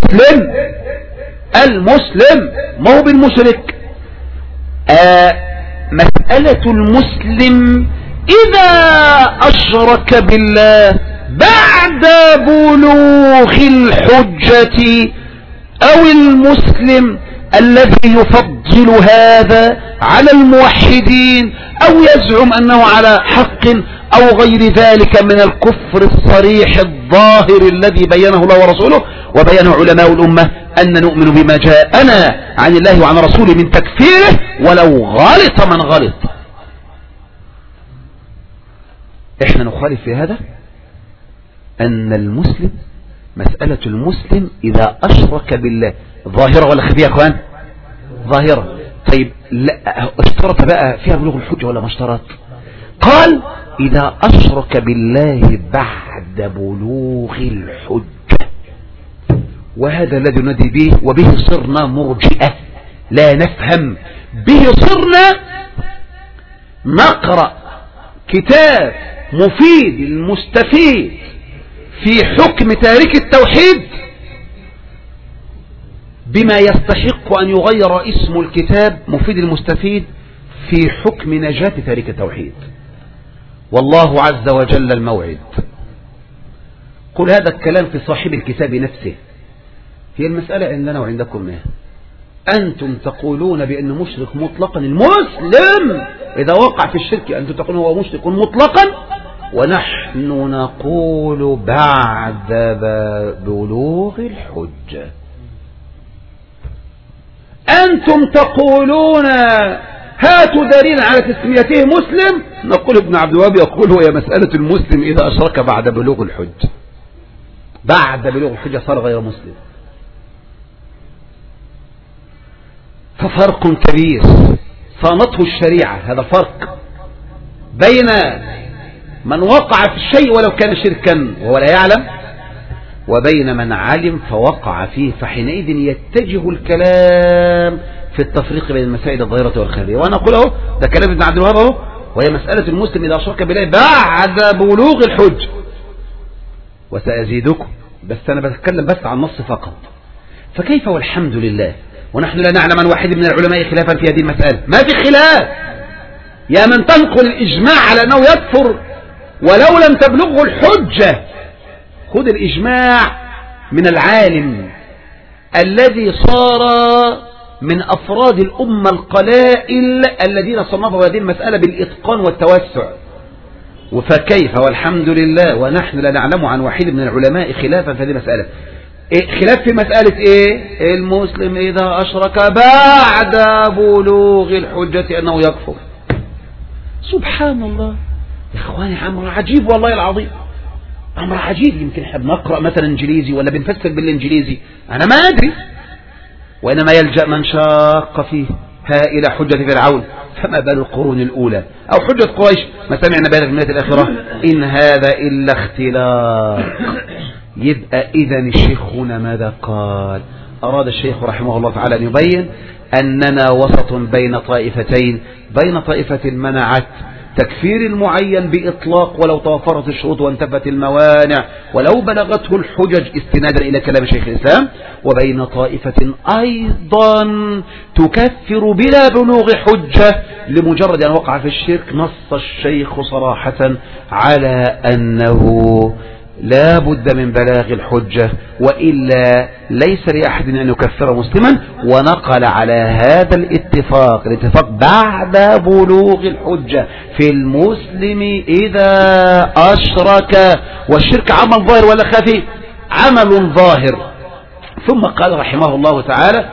المسلم ما هو بالمشرك. مسألة المسلم إذا أشرك بالله بعد بلوغ الحجة، أو المسلم الذي يفضل هذا على الموحدين أو يزعم أنه على حق أو غير ذلك من الكفر الصريح الظاهر الذي بينه الله ورسوله وبينه علماء الأمة، أن نؤمن بما جاءنا عن الله وعن رسوله من تكفيره ولو غلط من غلط. احنا نخالف في هذا أن المسلم، مسألة المسلم إذا أشرك بالله ظاهرة ولا خفية يا أخوان؟ ظاهرة. طيب لا اشترط بقى فيها بلوغ الحجة ولا ما اشترط؟ قال إذا أشرك بالله بعد بلوغ الحجة، وهذا الذي ندي به، وبه صرنا مرجئة لا نفهم به. صرنا نقرأ كتاب مفيد المستفيد في حكم تارك التوحيد بما يستحق أن يغير اسم الكتاب مفيد المستفيد في حكم نجاة تارك التوحيد. والله عز وجل الموعد. قل هذا الكلام في صاحب الكتاب نفسه. هي المسألة عندنا وعندكم ايه؟ أنتم تقولون بأن مشرك مطلقا المسلم إذا وقع في الشرك أنتم تقولون هو مشرك مطلقا، ونحن نقول بعد بلوغ الحجة. أنتم تقولون هاتوا دليل على تسميته مسلم، نقول ابن عبد الوهاب يقول هو مسألة المسلم إذا أشرك بعد بلوغ الحجة. بعد بلوغ الحجة صار غير مسلم. ففرق كبير صانته الشريعة. هذا فرق بين من وقع في الشيء ولو كان شركا وهو لا يعلم، وبين من علم فوقع فيه. فحينئذ يتجه الكلام في التفريق بين المسائل الظاهرة والخفية. وأنا أقول أهو ده كلام ابن عبد الوهاب أهو، وهي مسألة المسلم إذا أشرك بالله بعد بلوغ الحج. وسأزيدكم، بس أنا بتكلم بس عن النص فقط. فكيف والحمد لله ونحن لا نعلم عن واحد من العلماء خلافا في هذه المسألة؟ ما في خلاف. يا من تنقل الإجماع على أنه يكفر ولو لم تبلغه الحجة، خذ الإجماع من العالم الذي صار من أفراد الأمة القلائل الذين صنفوا هذه المسألة بالإتقان والتوسع. فكيف والحمد لله ونحن لا نعلم عن واحد من العلماء خلافا في هذه المسألة. خلاف في مسألة ايه؟ المسلم إذا أشرك بعد بلوغ الحجة أنه يكفر. سبحان الله يا إخواني، أمر عجيب والله العظيم، أمر عجيب. يمكن احنا بنقرأ مثلا إنجليزي ولا بنفسر بالإنجليزي، أنا ما أدري، وإنما يلجأ من شاق فيه إلى حجة فرعون، فما بال القرون الأولى أو حجة قريش ما سمعنا بهذا في المئة الآخرة إن هذا إلا اختلاق. يبقى إذن الشيخ هنا ماذا قال؟ أراد الشيخ رحمه الله تعالى أن يبين أننا وسط بين طائفتين، بين طائفة منعت تكفير المعين بإطلاق ولو توفرت الشروط وانتفت الموانع ولو بلغته الحجج استنادا إلى كلام شيخ الإسلام، وبين طائفة أيضا تكفر بلا بلوغ حجة لمجرد أن وقع في الشرك. نص الشيخ صراحة على أنه لا بد من بلاغ الحجة وإلا ليس لأحد أن يكفر مسلما، ونقل على هذا الاتفاق بعد بلوغ الحجة في المسلم إذا أشرك. والشرك عمل ظاهر ولا خفي؟ عمل ظاهر. ثم قال رحمه الله تعالى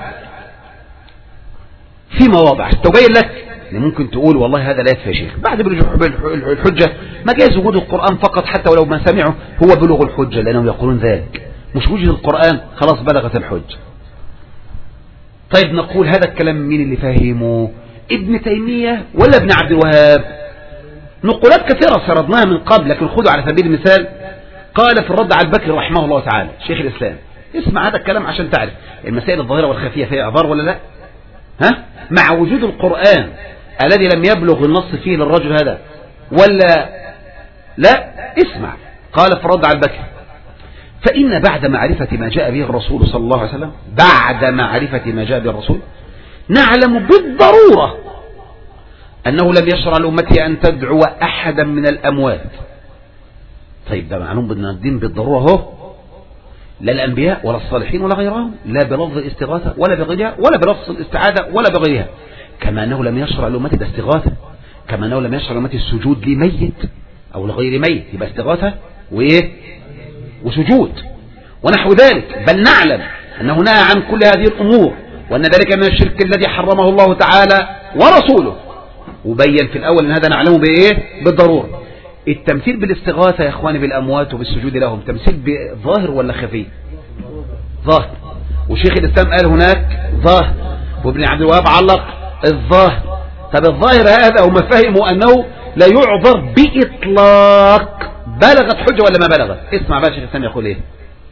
في مواضع تبين لك اللي ممكن تقول والله هذا لا يكفي يا شيخ بعد الحجة، ما جاز وجود القرآن فقط حتى ولو ما سمعه هو بلوغ الحجة، لأنهم يقولون ذلك، مش وجود القرآن خلاص بلغت الحجة. طيب نقول هذا الكلام مين اللي فاهمه؟ ابن تيمية ولا ابن عبد الوهاب؟ نقولات كثيرة سردناها من قبل، لكن خذوا على سبيل المثال قال في الرد على البكري رحمه الله تعالى شيخ الإسلام. اسمع هذا الكلام عشان تعرف المسائل الظاهرة والخفية فيها اعذار ولا لا. مع وجود القرآن الذي لم يبلغ النص فيه للرجل هذا ولا لا. اسمع قال في الرد على البكري فإن بعد معرفة ما جاء به الرسول صلى الله عليه وسلم، بعد معرفة ما جاء به الرسول نعلم بالضرورة أنه لم يشرع لأمته أن تدعو أحدا من الأموات. طيب ده معلوم بالدين بالضرورة هو، لا الأنبياء ولا الصالحين ولا غيرهم، لا بلفظ الاستغاثة ولا بغيرها ولا بلفظ الاستعادة ولا بغيرها. كما أنه لم يشرع لأمته الاستغاثة، كما أنه لم يشرع لأمته السجود لميت أو لغير ميت، يبقى استغاثة وإيه وسجود ونحو ذلك. بل نعلم أنه نهى عن كل هذه الأمور، وأن ذلك من الشرك الذي حرمه الله تعالى ورسوله. وبين في الأول أن هذا نعلمه بإيه بالضرورة. التمثيل بالاستغاثة يا إخواني بالأموات وبالسجود لهم تمثيل ظاهر ولا خفي؟ ظاهر. وشيخ الإسلام قال هناك ظاهر، وابن عبد الوهاب علق الظاهر. طب الظاهر هذا هم فهموا أنه لا يعذر بإطلاق، بلغت حجة ولا ما بلغت؟ اسمع بقى شيخ الإسلام يقول إيه.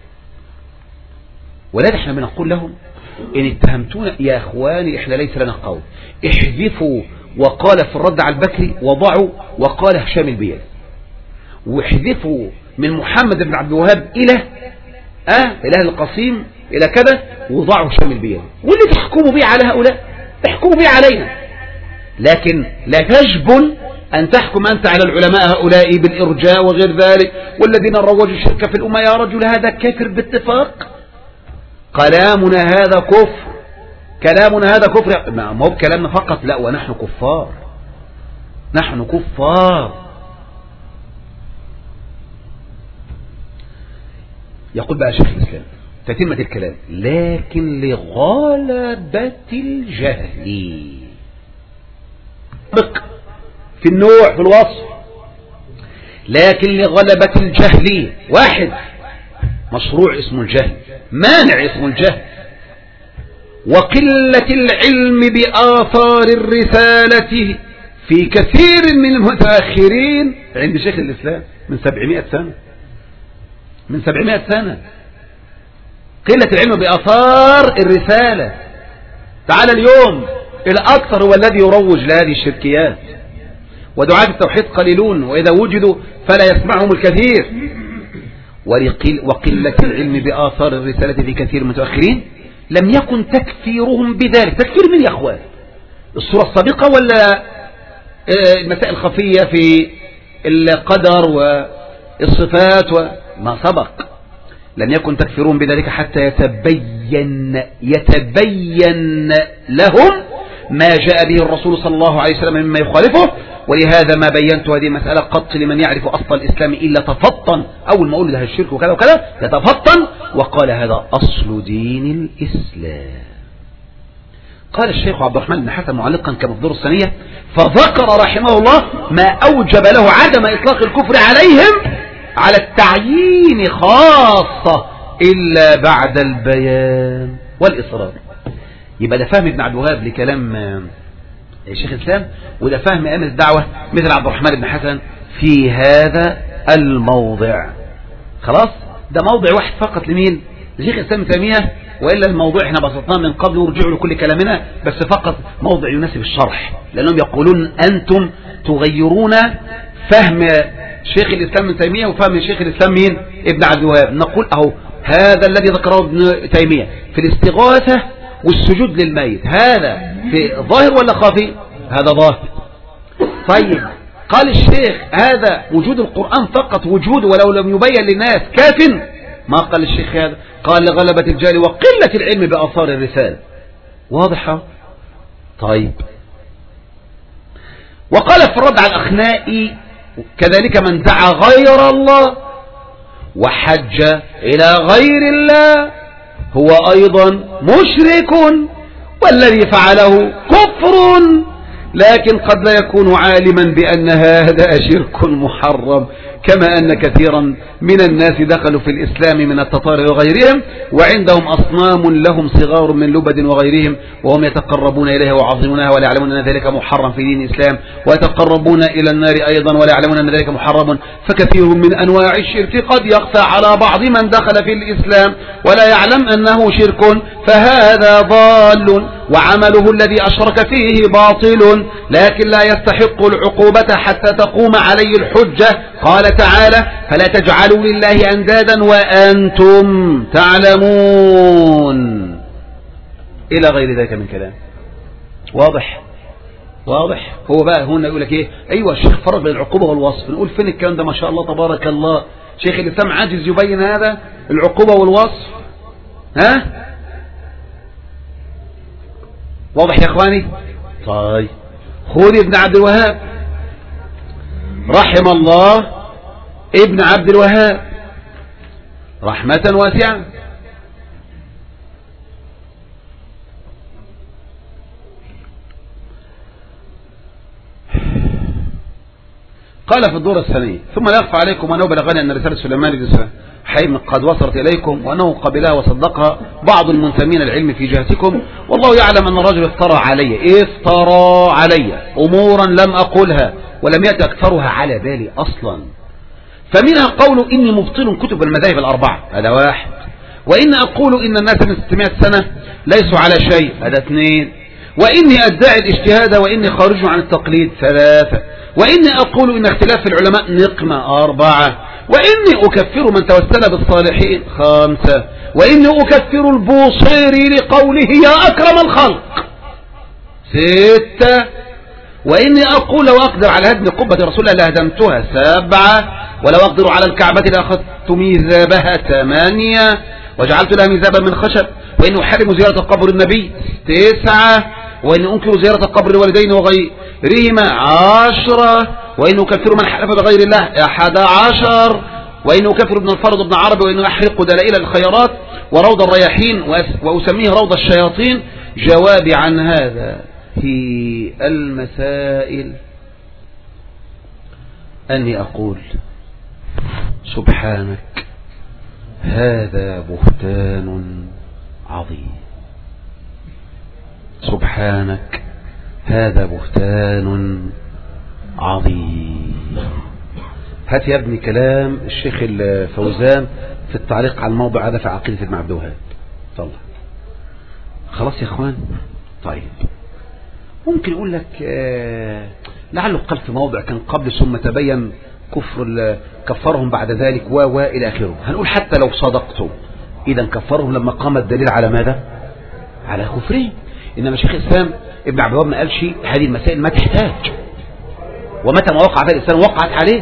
ولذلك احنا بنقول لهم إن اتهمتونا يا إخواني احنا ليس لنا قول، احذفوا وقال في الرد على البكري وضعوا وقال هشام البيلي، واحذفوا من محمد بن عبد الوهاب إلى إله القصيم إلى كذا وضعوا هشام البيلي، واللي تحكموا به على هؤلاء احكموا به علينا، لكن لا تجبن أن تحكم أنت على العلماء هؤلاء بالإرجاء وغير ذلك والذين روجوا الشرك في الأمة. يا رجل هذا كافر باتفاق، كلامنا هذا كفر، كلامنا هذا كفر. ما هو بكلامنا فقط، لا ونحن كفار، نحن كفار. يقول بقى شيخ الإسلام تتمة الكلام لكن لغلبة الجهل في النوع في الوصف، لكن لغلبة الجهل واحد مشروع اسمه الجهل، مانع اسمه الجهل، وقلة العلم بآثار الرسالة في كثير من المتأخرين عند شيخ الإسلام من 700 سنة، من 700 سنة قلة العلم بآثار الرسالة. تعال اليوم الأكثر هو الذي يروج لهذه الشركيات، ودعاة التوحيد قليلون وإذا وجدوا فلا يسمعهم الكثير. وقلة العلم بآثار الرسالة في كثير من المتأخرين لم يكن تكفيرهم بذلك. تكفير من يا أخوان؟ الصورة السابقة ولا المسائل الخفية في القدر والصفات وما سبق؟ لم يكن تكفيرهم بذلك حتى يتبين لهم ما جاء به الرسول صلى الله عليه وسلم مما يخالفه. ولهذا ما بينت هذه المسألة قط لمن يعرف أصل الإسلام إلا تفطن. أول ما أقول ده الشرك وكذا وكذا يتفطن وقال هذا أصل دين الإسلام. قال الشيخ عبد الرحمن بن حسن معلقا كما في الدور الثانية: فذكر رحمه الله ما أوجب له عدم إطلاق الكفر عليهم على التعيين خاصة إلا بعد البيان والإصرار. يبقى ده فهم ابن عبد الوهاب لكلام شيخ الإسلام، وده فهم أئمة الدعوة مثل عبد الرحمن بن حسن في هذا الموضع. خلاص، ده موضع واحد فقط لمين؟ لشيخ الإسلام ابن تيمية، وإلا الموضوع احنا بسطناه من قبل ورجعوا لكل كلامنا، بس فقط موضع يناسب الشرح، لأنهم يقولون أنتم تغيرون فهم شيخ الإسلام ابن تيمية وفهم شيخ الإسلام مين؟ ابن عبد الوهاب. نقول أهو هذا الذي ذكره ابن تيمية في الاستغاثة والسجود للميت، هذا في ظاهر ولا خفي؟ هذا ظاهر. طيب قال الشيخ هذا وجود القرآن فقط وجود ولو لم يبين للناس كاف. ما قال الشيخ هذا، قال لغلبة الجهل وقلة العلم بآثار الرسالة. واضحة؟ طيب، وقال في الرد على الأخنائي: كذلك من دعا غير الله وحج إلى غير الله هو أيضا مشرك، والذي فعله كفر، لكن قد لا يكون عالما بأن هذا شرك محرم، كما أن كثيرا من الناس دخلوا في الإسلام من التتار وغيرهم وعندهم أصنام لهم صغار من لبد وغيرهم وهم يتقربون إليها ويعظمونها ولا يعلمون أن ذلك محرم في دين الإسلام، ويتقربون إلى النار أيضا ولا يعلمون أن ذلك محرم. فكثير من أنواع الشرك قد يخفى على بعض من دخل في الإسلام ولا يعلم أنه شرك، فهذا ضال وعمله الذي أشرك فيه باطل، لكن لا يستحق العقوبة حتى تقوم عليه الحجة. قال تعالى: فلا تجعلوا لله أندادا وأنتم تعلمون، إلى غير ذلك من كلام. واضح؟ واضح؟ هو بقى هنا يقول لك إيه؟ أيوة الشيخ فرق بين العقوبة والوصف. نقول فين الكلام ده؟ ما شاء الله تبارك الله، شيخ الإسلام عاجز يبين هذا العقوبة والوصف. ها؟ واضح يا إخواني؟ طيب، خذ ابن عبد الوهاب رحم الله ابن عبد الوهاب رحمة واسعة. قال في الدورة الثانية: ثم لا يخفى عليكم أنه بلغني أن رسالة سليمان بن حيم قد وصلت إليكم وأنه قبلها وصدقها بعض المنتمين العلم في جهتكم، والله يعلم أن الرجل افترى علي أمورا لم أقولها ولم يأتي أكثرها على بالي أصلا. فمنها قول إني مبطل كتب المذاهب الأربعة، هذا واحد، وإن أقول إن الناس من 600 سنة ليسوا على شيء، هذا اثنين، وإني أدعي الاجتهاد وإني خارج عن التقليد، ثلاثة، وإني أقول إن اختلاف العلماء نقمة، أربعة، وإني أكفر من توسل بالصالحين، خمسة، وإني أكفر البوصيري لقوله يا أكرم الخلق، ستة، وإني أقول لو أقدر على هدم قبة رسول الله لهدمتها، سبعة، ولو أقدر على الكعبة لأخذت ميزابها، ثمانية، وجعلت لها ميزابا من خشب، وإني أحرم زيارة قبر النبي، تسعة، وإني أنكر زيارة قبر الوالدين وغيرهما، 10، وإنه أكفر من حلف بغير الله، 11، وإنه أكفر ابن الفرد ابن عربي، وإنه أحرق دلائل الخيرات وروض الرياحين وأسميه روض الشياطين. جوابي عن هذا في المسائل أني أقول: سبحانك هذا بهتان عظيم، سبحانك هذا بهتان عظيم. هات يا ابني كلام الشيخ الفوزان في التعليق على الموضوع هذا في عقيدة ابن عبد الوهاب. طلع خلاص يا اخوان. طيب ممكن يقول لك لعله قال في موضع كان قبل ثم تبين كفرهم بعد ذلك والى اخره. هنقول حتى لو صدقتم اذا كفرهم لما قام الدليل على ماذا؟ على كفرهم. إنما شيخ الإسلام ابن عبد الوهاب ما قالش هذه المسائل ما تحتاج، ومتى ما وقع ذلك الإنسان وقعت عليه.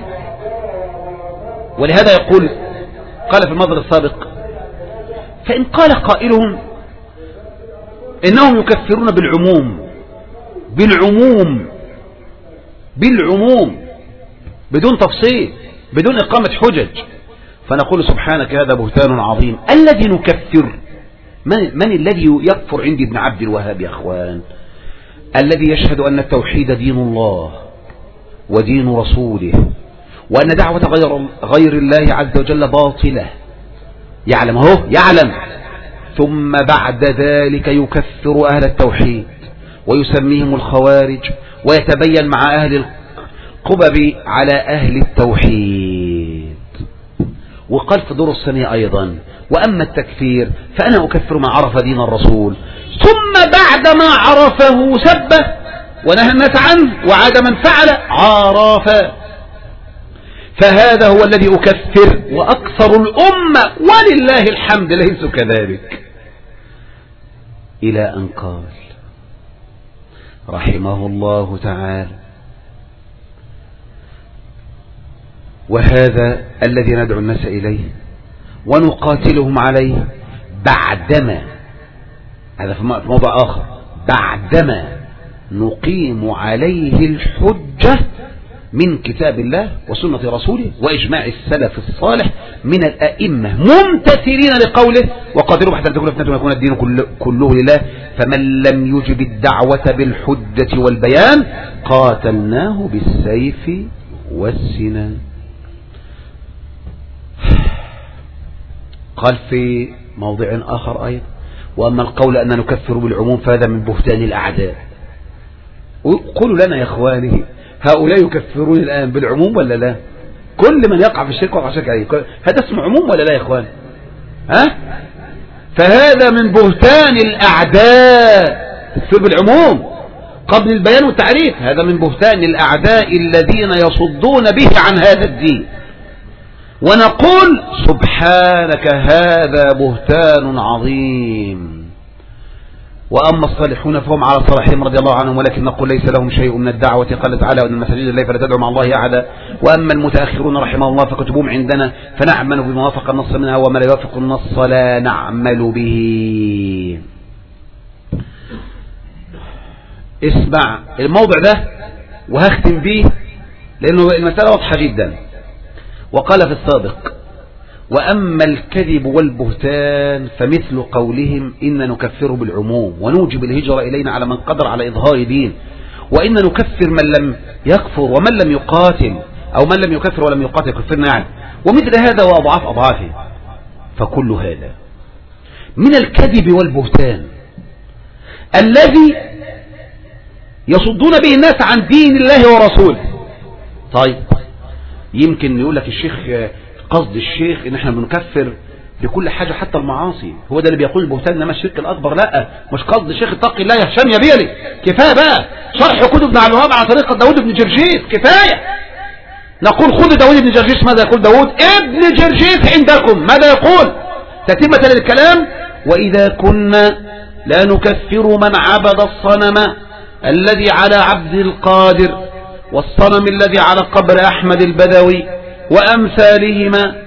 ولهذا يقول قال في المنظر السابق: فإن قال قائلهم إنهم يكفرون بالعموم بدون تفصيل، بدون إقامة حجج، فنقول سبحانك هذا بهتان عظيم. الذي نكفر من الذي يكفر عند ابن عبد الوهاب يا أخوان؟ الذي يشهد أن التوحيد دين الله ودين رسوله، وأن دعوة غير الله عز وجل باطلة، يعلم ثم بعد ذلك يكفر أهل التوحيد ويسميهم الخوارج، ويتبين مع أهل القبب على أهل التوحيد. وقال في دور الثانية أيضا: وأما التكفير فأنا أكفر من عرف دين الرسول ثم بعد ما عرفه سبه ونهى الناس عنه، وعاد من فعل عرف، فهذا هو الذي أكفر، وأكثر الأمة ولله الحمد ليسوا كذلك. إلى أن قال رحمه الله تعالى: وهذا الذي ندعو الناس إليه ونقاتلهم عليه بعدما، هذا في موضع آخر، بعدما نقيم عليه الحجة من كتاب الله وسنة رسوله وإجماع السلف الصالح من الأئمة ممتثلين لقوله: وقاتلوا حتى تكون فتنة ويكون الدين كله لله، فمن لم يجب الدعوة بالحجة والبيان قاتلناه بالسيف والسنان. قال في موضع آخر أيضا: وأما القول أن نكفر بالعموم فهذا من بهتان الأعداء. قولوا لنا يا إخواني، هؤلاء يكفرون الآن بالعموم ولا لا؟ كل من يقع في الشرك وقع شرك عليه، هذا اسمه عموم ولا لا يا إخواني؟ فهذا من بهتان الأعداء، تكفر بالعموم قبل البيان والتعريف، هذا من بهتان الأعداء الذين يصدون به عن هذا الدين. ونقول سبحانك هذا بهتان عظيم. وأما الصالحون فهم على صلاحهم رضي الله عنهم، ولكن نقول ليس لهم شيء من الدعوة، قال تعالى: وأن المساجد لله فلا تدعوا مع الله أحدا. وأما المتأخرون رحمه الله فكتبهم عندنا فنعمل بما وافق النص منها، وما لا يوافق النص لا نعمل به. اسمع الموضع ده وهختم به لأنه المسألة واضحة جدا. وقال في السابق: وأما الكذب والبهتان فمثل قولهم إن نكفر بالعموم ونوجب الهجرة إلينا على من قدر على إظهار دين، وإن نكفر من لم يكفر ومن لم يقاتل، أو من لم يكفر ولم يقاتل كفرنا يعني، ومثل هذا وأضعاف أضعافه. فكل هذا من الكذب والبهتان الذي يصدون به الناس عن دين الله ورسوله. طيب يمكن يقول لك الشيخ قصد الشيخ ان احنا بنكفر بكل حاجة حتى المعاصي، هو ده اللي بيقول البهتان انما الشرك الاكبر. لا، مش قصد الشيخ اتقي الله يا هشام يا بيلي، كفايه بقى شرح كتب ابن عبد الوهاب على طريقة داود بن جرجيس، كفايه. نقول خذ داود بن جرجيس، ماذا يقول داود ابن جرجيس عندكم؟ ماذا يقول تتمة للكلام؟ واذا كنا لا نكفر من عبد الصنم الذي على عبد القادر، والصنم الذي على قبر أحمد البدوي وأمثالهما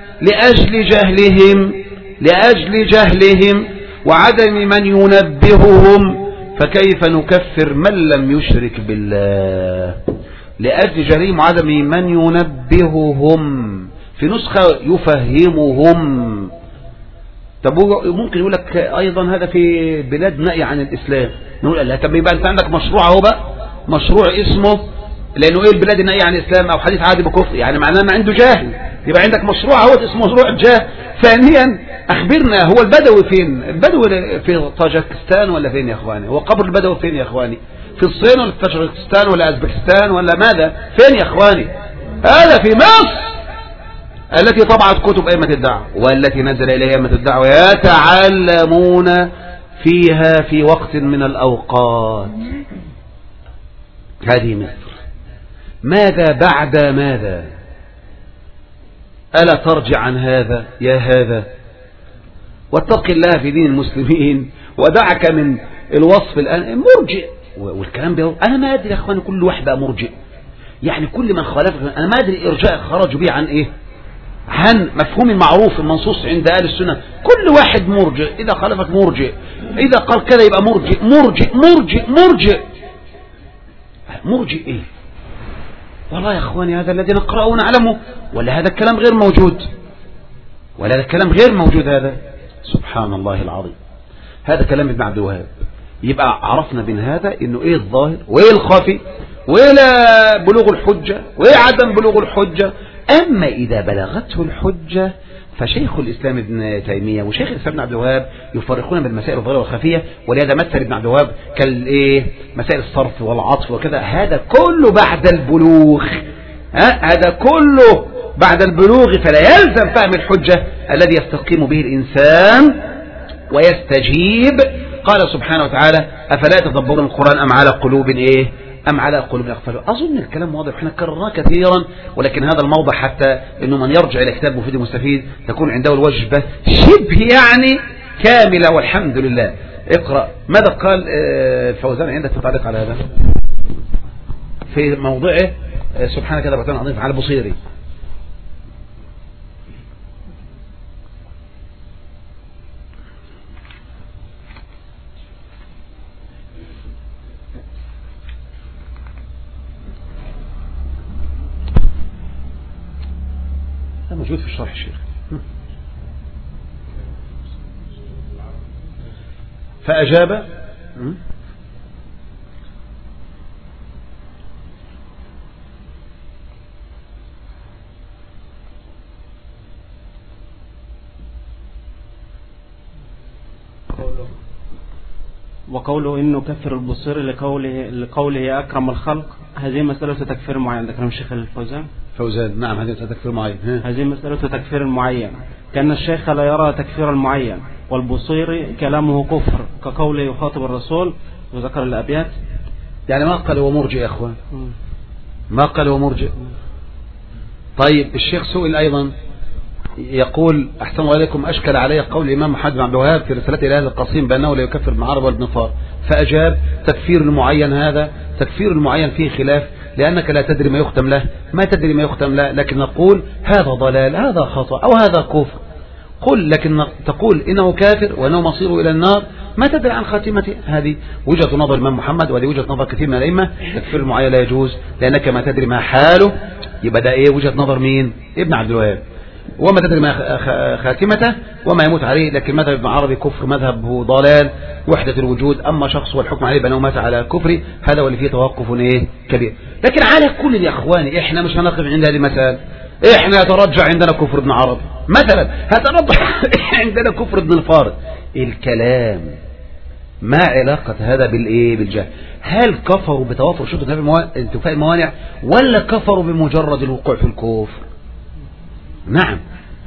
لأجل جهلهم وعدم من ينبههم، فكيف نكفر من لم يشرك بالله؟ لأجل جهلهم وعدم من ينبههم، في نسخة يفهمهم. طب ممكن يقول لك أيضا هذا في بلاد نائية عن الإسلام، نقول لا، طب يبقى أنت عندك مشروع اهو بقى، مشروع اسمه، لأنه إيه البلاد النائية عن الإسلام أو حديث عادي بكفر، يعني معناه ما عنده جاهل، يبقى عندك مشروع اهو اسمه مشروع الجاهل. ثانيا أخبرنا، هو البدوي فين؟ البدوي في طاجكستان ولا فين يا إخواني؟ هو قبر البدوي فين يا إخواني؟ في الصين ولا في طاجكستان ولا أزبكستان ولا ماذا؟ فين يا إخواني؟ هذا في مصر التي طبعت كتب أئمة الدعوة والتي نزل إليها أئمة الدعوة يتعلمون فيها في وقت من الأوقات. هذه مصر. ماذا بعد ماذا؟ ألا ترجع عن هذا يا هذا؟ واتق الله في دين المسلمين ودعك من الوصف الآن مرجئ والكلام ده. أنا ما أدري يا أخواني كل واحد بقى مرجئ، يعني كل من خالفه أنا ما أدري إرجاء خرجوا به عن إيه، عن مفهوم المعروف المنصوص عند أهل السنة. كل واحد مرجئ، إذا خالفك مرجئ، إذا قال كذا يبقى مرجئ مرجئ مرجئ مرجئ مرجئ. إيه والله يا أخواني هذا الذي نقرأه ونعلمه، ولا هذا الكلام غير موجود، ولا هذا الكلام غير موجود. هذا سبحان الله العظيم، هذا كلام ابن عبد الوهاب. يبقى عرفنا من هذا انه ايه الظاهر وايه الخفي وايه بلوغ الحجة وايه عدم بلوغ الحجة. اما اذا بلغته الحجة فشيخ الاسلام ابن تيمية وشيخ الاسلام ابن عبد الوهاب يفرقون بين المسائل الظاهرة والخفية، ولهذا مثل ابن عبد الوهاب كالايه مسائل الصرف والعطف وكذا. هذا كله بعد البلوغ، هذا كله بعد البلوغ، فلا يلزم فهم الحجة الذي يستقيم به الإنسان ويستجيب. قال سبحانه وتعالى أفلا يتدبرون القرآن أم على قلوب إيه أم على قلوب أقفالها. أظن الكلام واضح، احنا كررناه كثيرا، ولكن هذا الموضع حتى إنه من يرجع إلى كتاب مفيد المستفيد تكون عنده الوجبة شبه يعني كاملة والحمد لله. اقرأ ماذا قال الفوزان، عندك تعليق على هذا في موضعه سبحانك هذا بعتنا عظيم على البصيري. موجود في الشرح الشيخ. فأجاب وقوله إنه كفر البصير لقوله أكرم الخلق، هذه مسألة تكفير معين. ده كلام الشيخ فوزان. نعم هذه تكفير معين، هذه مسألة تكفير معين، كأن الشيخ لا يرى تكفير المعين. والبصيري كلامه كفر كقوله يخاطب الرسول وذكر الأبيات. يعني ما قال هو مرجئ يا أخوان، ما قال هو مرجئ. طيب الشيخ سئل أيضا يقول أحسن الله عليكم أشكل علي قول الإمام محمد بن عبد الوهاب في رسالته إلى هذا القصيم بأنه لا يكفر ابن عرب وابن فار. فأجاب تكفير المعين، هذا تكفير المعين فيه خلاف، لأنك لا تدري ما يختم له، ما تدري ما يختم له، لكن نقول هذا ضلال هذا خطأ أو هذا كفر. قل لكن تقول إنه كافر وأنه مصيره إلى النار ما تدري عن خاتمته. هذه وجهة نظر الإمام محمد، وهذه وجهة نظر كثير من الأئمة. تكفير المعين لا يجوز لأنك ما تدري ما حاله. يبقى ده إيه وجهة نظر مين؟ ابن عبد الوهاب. وما تدري ما خاتمته وما يموت عليه. لكن مذهب ابن عربي كفر، مذهبه ضلال وحدة الوجود. أما شخص والحكم عليه بأنه مات على كفر، هذا واللي فيه توقف ايه كبير. لكن على كل يا إخواني احنا مش هنقف عند هذه المسائل. احنا يترجع عندنا كفر ابن عربي مثلا، هترجع عندنا كفر ابن الفارض. الكلام ما علاقة هذا بالايه بالجهل؟ هل كفروا بتوافر شروط انتفاء الموانع ولا كفروا بمجرد الوقوع في الكفر؟ نعم.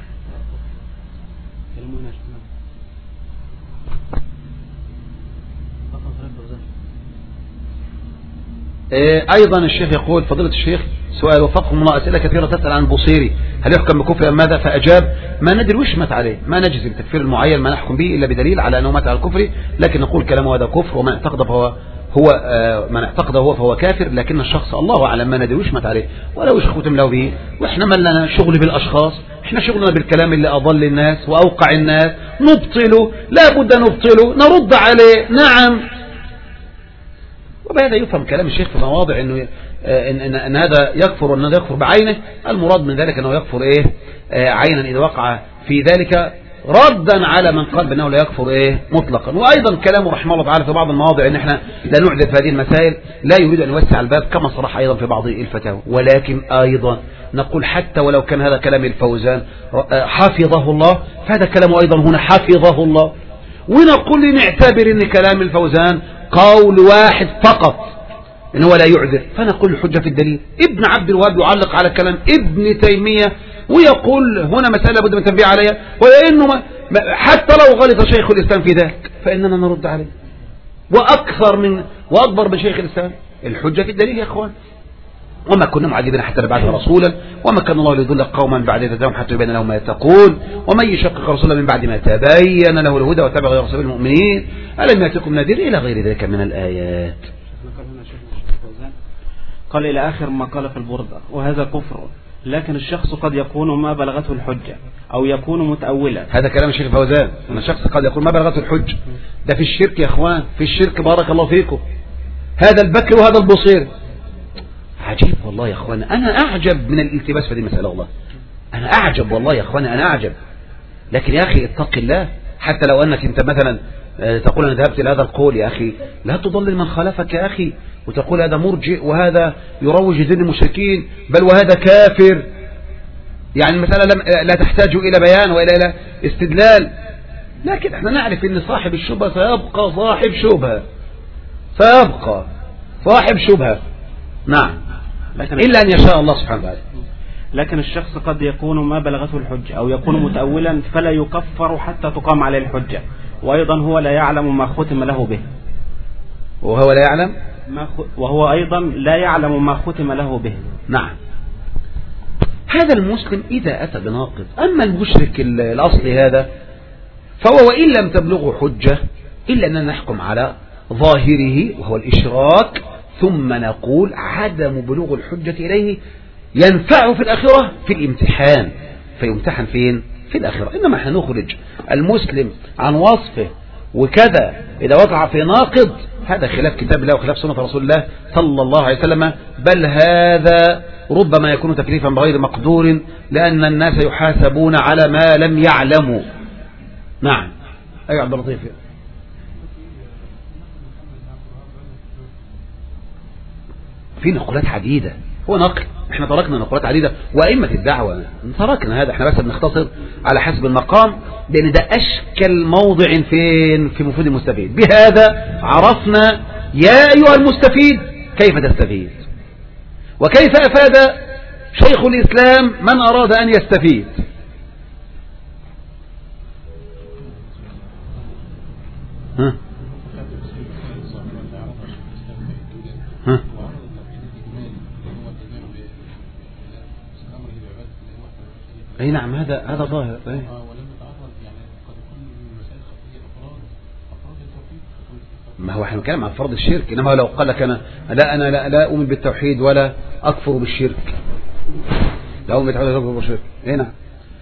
أيضا الشيخ يقول فضيلة الشيخ سؤال وفقكم الله أسئلة كثيرة تسأل عن البصيري هل يحكم بكفر أم ماذا؟ فأجاب ما ندري وش مات عليه، ما نجزم تكفير المعين ما نحكم به إلا بدليل على أنه مات على الكفر، لكن نقول كلامه هذا كفر ومن اعتقد من اعتقد هو فهو كافر. لكن الشخص الله أعلم ما ندري وش مات عليه ولا وش ختم له به، وإحنا ما لنا شغل بالأشخاص، إحنا شغلنا بالكلام اللي أضل الناس وأوقع الناس، نبطله لا بد نبطله نرد عليه. نعم. وبهذا يفهم كلام الشيخ في مواضع إنه إن هذا يكفر وأن هذا يكفر بعينه. المراد من ذلك أنه يكفر عينا إذا وقع في ذلك، ردا على من قال بأنه لا يكفر مطلقا. وأيضا كلامه رحمه الله تعالى في بعض المواضع إن احنا لا نعذر في هذه المسائل، لا يريد أن يوسع الباب كما صرح أيضا في بعض الفتاوى. ولكن أيضا نقول حتى ولو كان هذا كلام الفوزان حفظه الله، فهذا كلامه أيضا هنا حفظه الله. ونقول نعتبر أن كلام الفوزان قول واحد فقط إنه لا يعذر، فنقول الحجة في الدليل. ابن عبد الوهاب يعلق على كلام ابن تيمية ويقول هنا مسألة بد من تنبيه عليها، وإنه حتى لو غلط شيخ الإسلام في ذلك فإننا نرد عليه. وأكبر من شيخ الإسلام الحجة في الدليل يا أخوان. وما كنا معذبين حتى نبعث رسولا وما كان الله ليضل قوما بعد إذ هداهم حتى يبين لهم ما يتقون ومن يشقق رسولا من بعد ما تبين له الهدى واتبع غير سبيل المؤمنين ألم يأتكم نذير إلى غير ذلك من الآيات. قال إلى آخر ما قال في البردة وهذا كفر، لكن الشخص قد يكون ما بلغته الحجة أو يكون متأولا. هذا كلام الشيخ فوزان، أن الشخص قد يكون ما بلغته الحجة. ده في الشرك يا أخوان، في الشرك بارك الله فيكم، هذا البكر وهذا البصير. عجيب والله يا أخوان، أنا أعجب من الالتباس في هذه المسألة والله، أنا أعجب والله يا أخوان، أنا أعجب. لكن يا أخي اتق الله، حتى لو أنك أنت مثلا تقول أنا ذهبت إلى هذا القول يا أخي، لا تضلل من خالفك يا أخي وتقول هذا مرجئ وهذا يروج دين المشركين بل وهذا كافر. يعني المسألة لا تحتاج إلى بيان وإلى إلى استدلال، لكن احنا نعرف أن صاحب الشبهة سيبقى صاحب شبهة، سيبقى صاحب شبهة. نعم، إلا أن يشاء الله سبحانه وتعالى. لكن الشخص قد يكون ما بلغته الحجة أو يكون متأولا فلا يكفر حتى تقام عليه الحجة، وأيضا هو لا يعلم ما ختم له به. وهو لا يعلم وهو أيضا لا يعلم ما ختم له به. نعم. هذا المسلم إذا أتى بناقض. أما المشرك الأصلي هذا فهو وإن لم تبلغه حجة إلا أننا نحكم على ظاهره وهو الإشراك، ثم نقول عدم بلوغ الحجة إليه ينفعه في الآخرة في الامتحان، فيمتحن فين؟ في الآخرة. إنما احنا نخرج المسلم عن وصفه وكذا إذا وقع في ناقض، هذا خلاف كتاب الله وخلاف سنة رسول الله صلى الله عليه وسلم، بل هذا ربما يكون تكليفا بغير مقدور، لأن الناس يحاسبون على ما لم يعلموا. نعم. أيها عبد اللطيف، في نقولات عديدة، هو نقل، احنا تركنا نقولات عديدة وأئمة الدعوة تركنا هذا، احنا بس بنختصر على حسب المقام، لأن ده أشكل موضع فين في مفيد المستفيد. بهذا عرفنا يا أيها المستفيد كيف تستفيد، وكيف أفاد شيخ الإسلام من أراد أن يستفيد. ها ها اي نعم، هذا ظاهر. ما هو احنا بنتكلم عن فرض الشرك، انما لو قال لك انا لا اؤمن بالتوحيد ولا اكفر بالشرك، لا اؤمن بالتوحيد ولا اكفر بالشرك. اي نعم.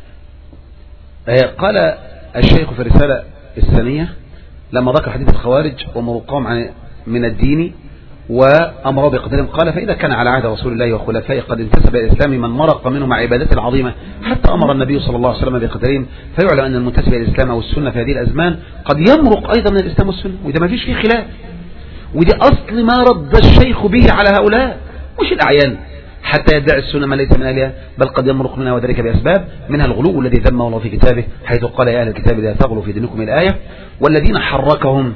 قال الشيخ في الرسالة الثانية لما ذكر حديث الخوارج ومرقهم من الدين وأمره بقتلهم، قال فإذا كان على عهد رسول الله وخلفائه قد انتسب إلى الإسلام من مرق منه مع عبادته العظيمة حتى أمر النبي صلى الله عليه وسلم بقتلهم، فيعلم أن المنتسب إلى الإسلام والسنة في هذه الأزمان قد يمرق أيضا من الإسلام والسنة، وده ما فيش فيه خلاف، ودي أصل ما رد الشيخ به على هؤلاء، مش الأعيان حتى يدعي السنة ما ليس من أهلها، بل قد يمرق منها وذلك بأسباب منها الغلو الذي ذمه الله في كتابه حيث قال يا أهل الكتاب لا تغلوا في دينكم الآية، والذين حركهم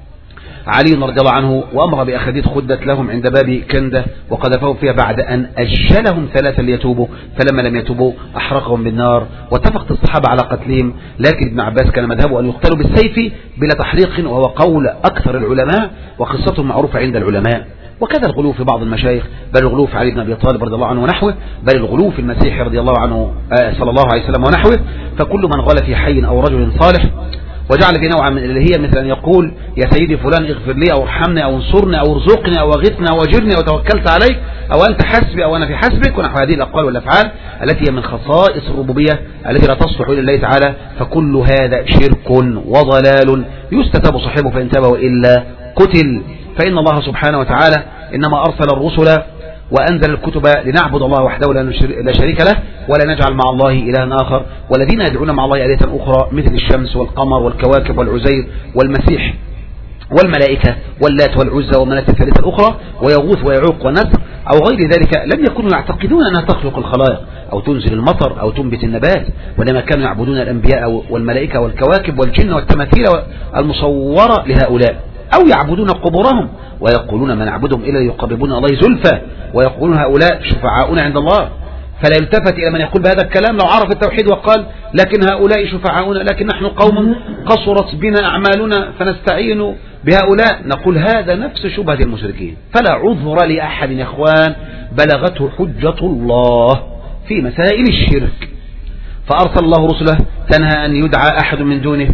علي رضي الله عنه وأمر بأخذيت خدت لهم عند باب كندة وقذفهم فيها بعد أن أجلهم 3 ليتوبوا، فلما لم يتوبوا أحرقهم بالنار، واتفقت الصحابة على قتلهم، لكن ابن عباس كان مذهبه أن يقتلوا بالسيف بلا تحريق، وهو قول أكثر العلماء وقصتهم معروفة عند العلماء. وكذا الغلو في بعض المشايخ، بل الغلو في علي بن أبي طالب رضي الله عنه ونحوه، بل الغلو في المسيح رضي الله عنه صلى الله عليه وسلم ونحوه. فكل من غل في حي أو رجل صالح وجعل في نوعا من الالهية مثل أن يقول يا سيدي فلان اغفر لي أو ارحمني أو انصرني أو ارزقني أو اغثني أو اجرني أو توكلت عليك أو أنت حسبي أو أنا في حسبك ونحو هذه الأقوال والأفعال التي هي من خصائص الربوبية التي لا تصلح إلى الله تعالى، فكل هذا شرك وضلال يستتاب صاحبه فإن تاب وإلا قتل. فإن الله سبحانه وتعالى إنما أرسل الرسل وأنزل الكتب لنعبد الله وحده لا شريك له ولا نجعل مع الله إلها آخر، والذين يدعون مع الله آلهة أخرى مثل الشمس والقمر والكواكب والعزير والمسيح والملائكة واللات والعزى ومناة الثالثة الأخرى ويغوث ويعوق ونسر أو غير ذلك، لم يكونوا يعتقدون أنها تخلق الخلائق أو تنزل المطر أو تنبت النبات، وإنما كانوا يعبدون الأنبياء والملائكة والكواكب والجن والتماثيل المصورة لهؤلاء، أو يعبدون قبورهم ويقولون ما نعبدهم إلا يقربون الله زلفى، ويقولون هؤلاء شفعاؤنا عند الله. فلا يلتفت إلى من يقول بهذا الكلام لو عرف التوحيد وقال لكن هؤلاء شفعاؤنا، لكن نحن قوم قصرت بنا أعمالنا فنستعين بهؤلاء، نقول هذا نفس شبهة المشركين. فلا عذر لأحد يا إخوان بلغته حجة الله في مسائل الشرك، فأرسل الله رسله تنهى أن يدعى أحد من دونه،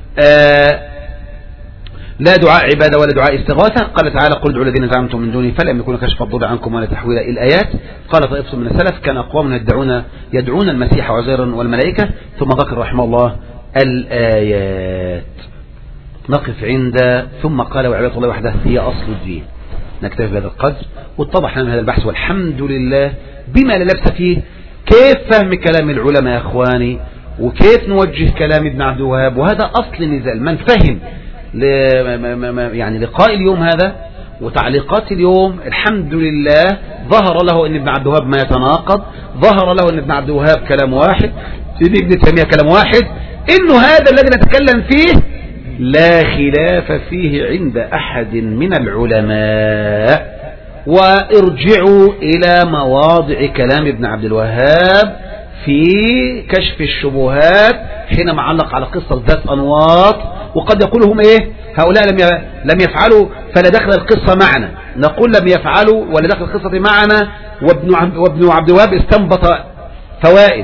لا دعاء عبادة ولا دعاء استغاثة. قال تعالى قل ادعوا الذين زعمتم من دونه فلم يكن كشف الضر عنكم ولا تحويل الآيات. قال طائفة من السلف كان أقوام يدعون المسيح وعزيرا والملائكة، ثم ذكر رحمه الله الآيات. نقف عند ثم قال وعبادة الله وحده هي أصل الدين. نكتفي بهذا القدر، واتضح لنا هذا البحث والحمد لله بما لا لبس فيه. كيف فهم كلام العلماء يا أخواني، وكيف نوجه كلام ابن عبد الوهاب، وهذا أصل النزال. من فهم يعني لقاء اليوم هذا وتعليقات اليوم الحمد لله ظهر له ان ابن عبد الوهاب ما يتناقض، ظهر له ان ابن عبد الوهاب كلام واحد، سيدي ابن تيمية كلام واحد، انه هذا الذي نتكلم فيه لا خلاف فيه عند احد من العلماء. وارجعوا الى مواضع كلام ابن عبد الوهاب في كشف الشبهات حينما علق على قصة ذات أنواط، وقد يقول هم ايه هؤلاء لم يفعلوا فلا دخل القصة معنا، نقول لم يفعلوا ولا دخل القصة معنا. وابن عبد الوهاب استنبط فوائد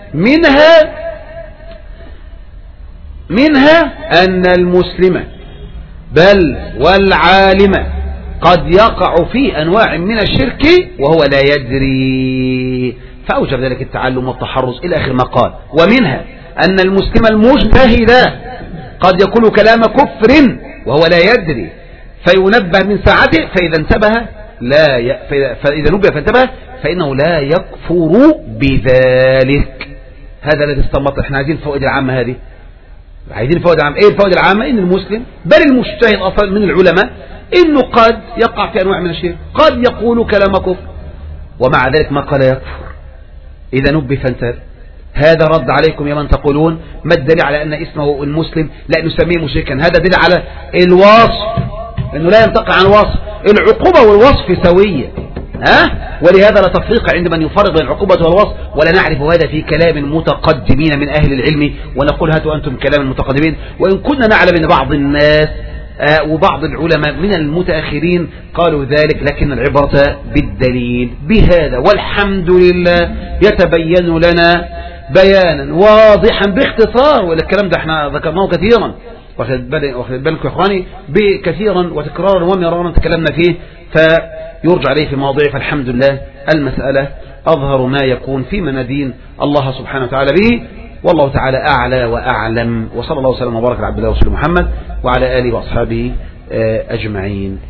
منها أن المسلم بل والعالم قد يقع في أنواع من الشرك وهو لا يدري، فأوجب ذلك التعلم والتحرز إلى آخر ما قال. ومنها أن المسلم المجتهد قد يقول كلام كفر وهو لا يدري فينبه من ساعته، فإذا نبه فانتبه فإنه لا يكفر بذلك. هذا الذي استنبط. احنا عايزين الفوائد العامة هذه، عايزين الفوائد العامة. ايه الفوائد العامة؟ ان المسلم بل المجتهد اصلا من العلماء انه قد يقع في انواع من الشرك، قد يقول كلام كفر ومع ذلك ما قال يكفر اذا نبه فانتبه. هذا رد عليكم يا من تقولون ما الدليل على ان اسمه المسلم لا نسميه مشركا؟ هذا دليل على الوصف، انه لا ينتقي عن وصف. العقوبة والوصف سوية، ولهذا لا تفريق عند من يفرق بين العقوبة والوصف، ولا نعرف هذا في كلام المتقدمين من أهل العلم، ونقول هاتوا أنتم كلام المتقدمين. وإن كنا نعلم أن بعض الناس وبعض العلماء من المتأخرين قالوا ذلك، لكن العبرة بالدليل. بهذا والحمد لله يتبين لنا بيانا واضحا باختصار، والكلام ده احنا ذكرناه كثيرا، واخد بالكم يا اخواني، بكثيرا وتكرارا ومرارا تكلمنا فيه، فيرجع عليه في مواضيع. فالحمد لله المسألة أظهر ما يكون في منادين الله سبحانه وتعالى به، والله تعالى أعلى وأعلم. وصلى الله وسلم وبارك على عبد الله ورسوله محمد وعلى آله وأصحابه أجمعين.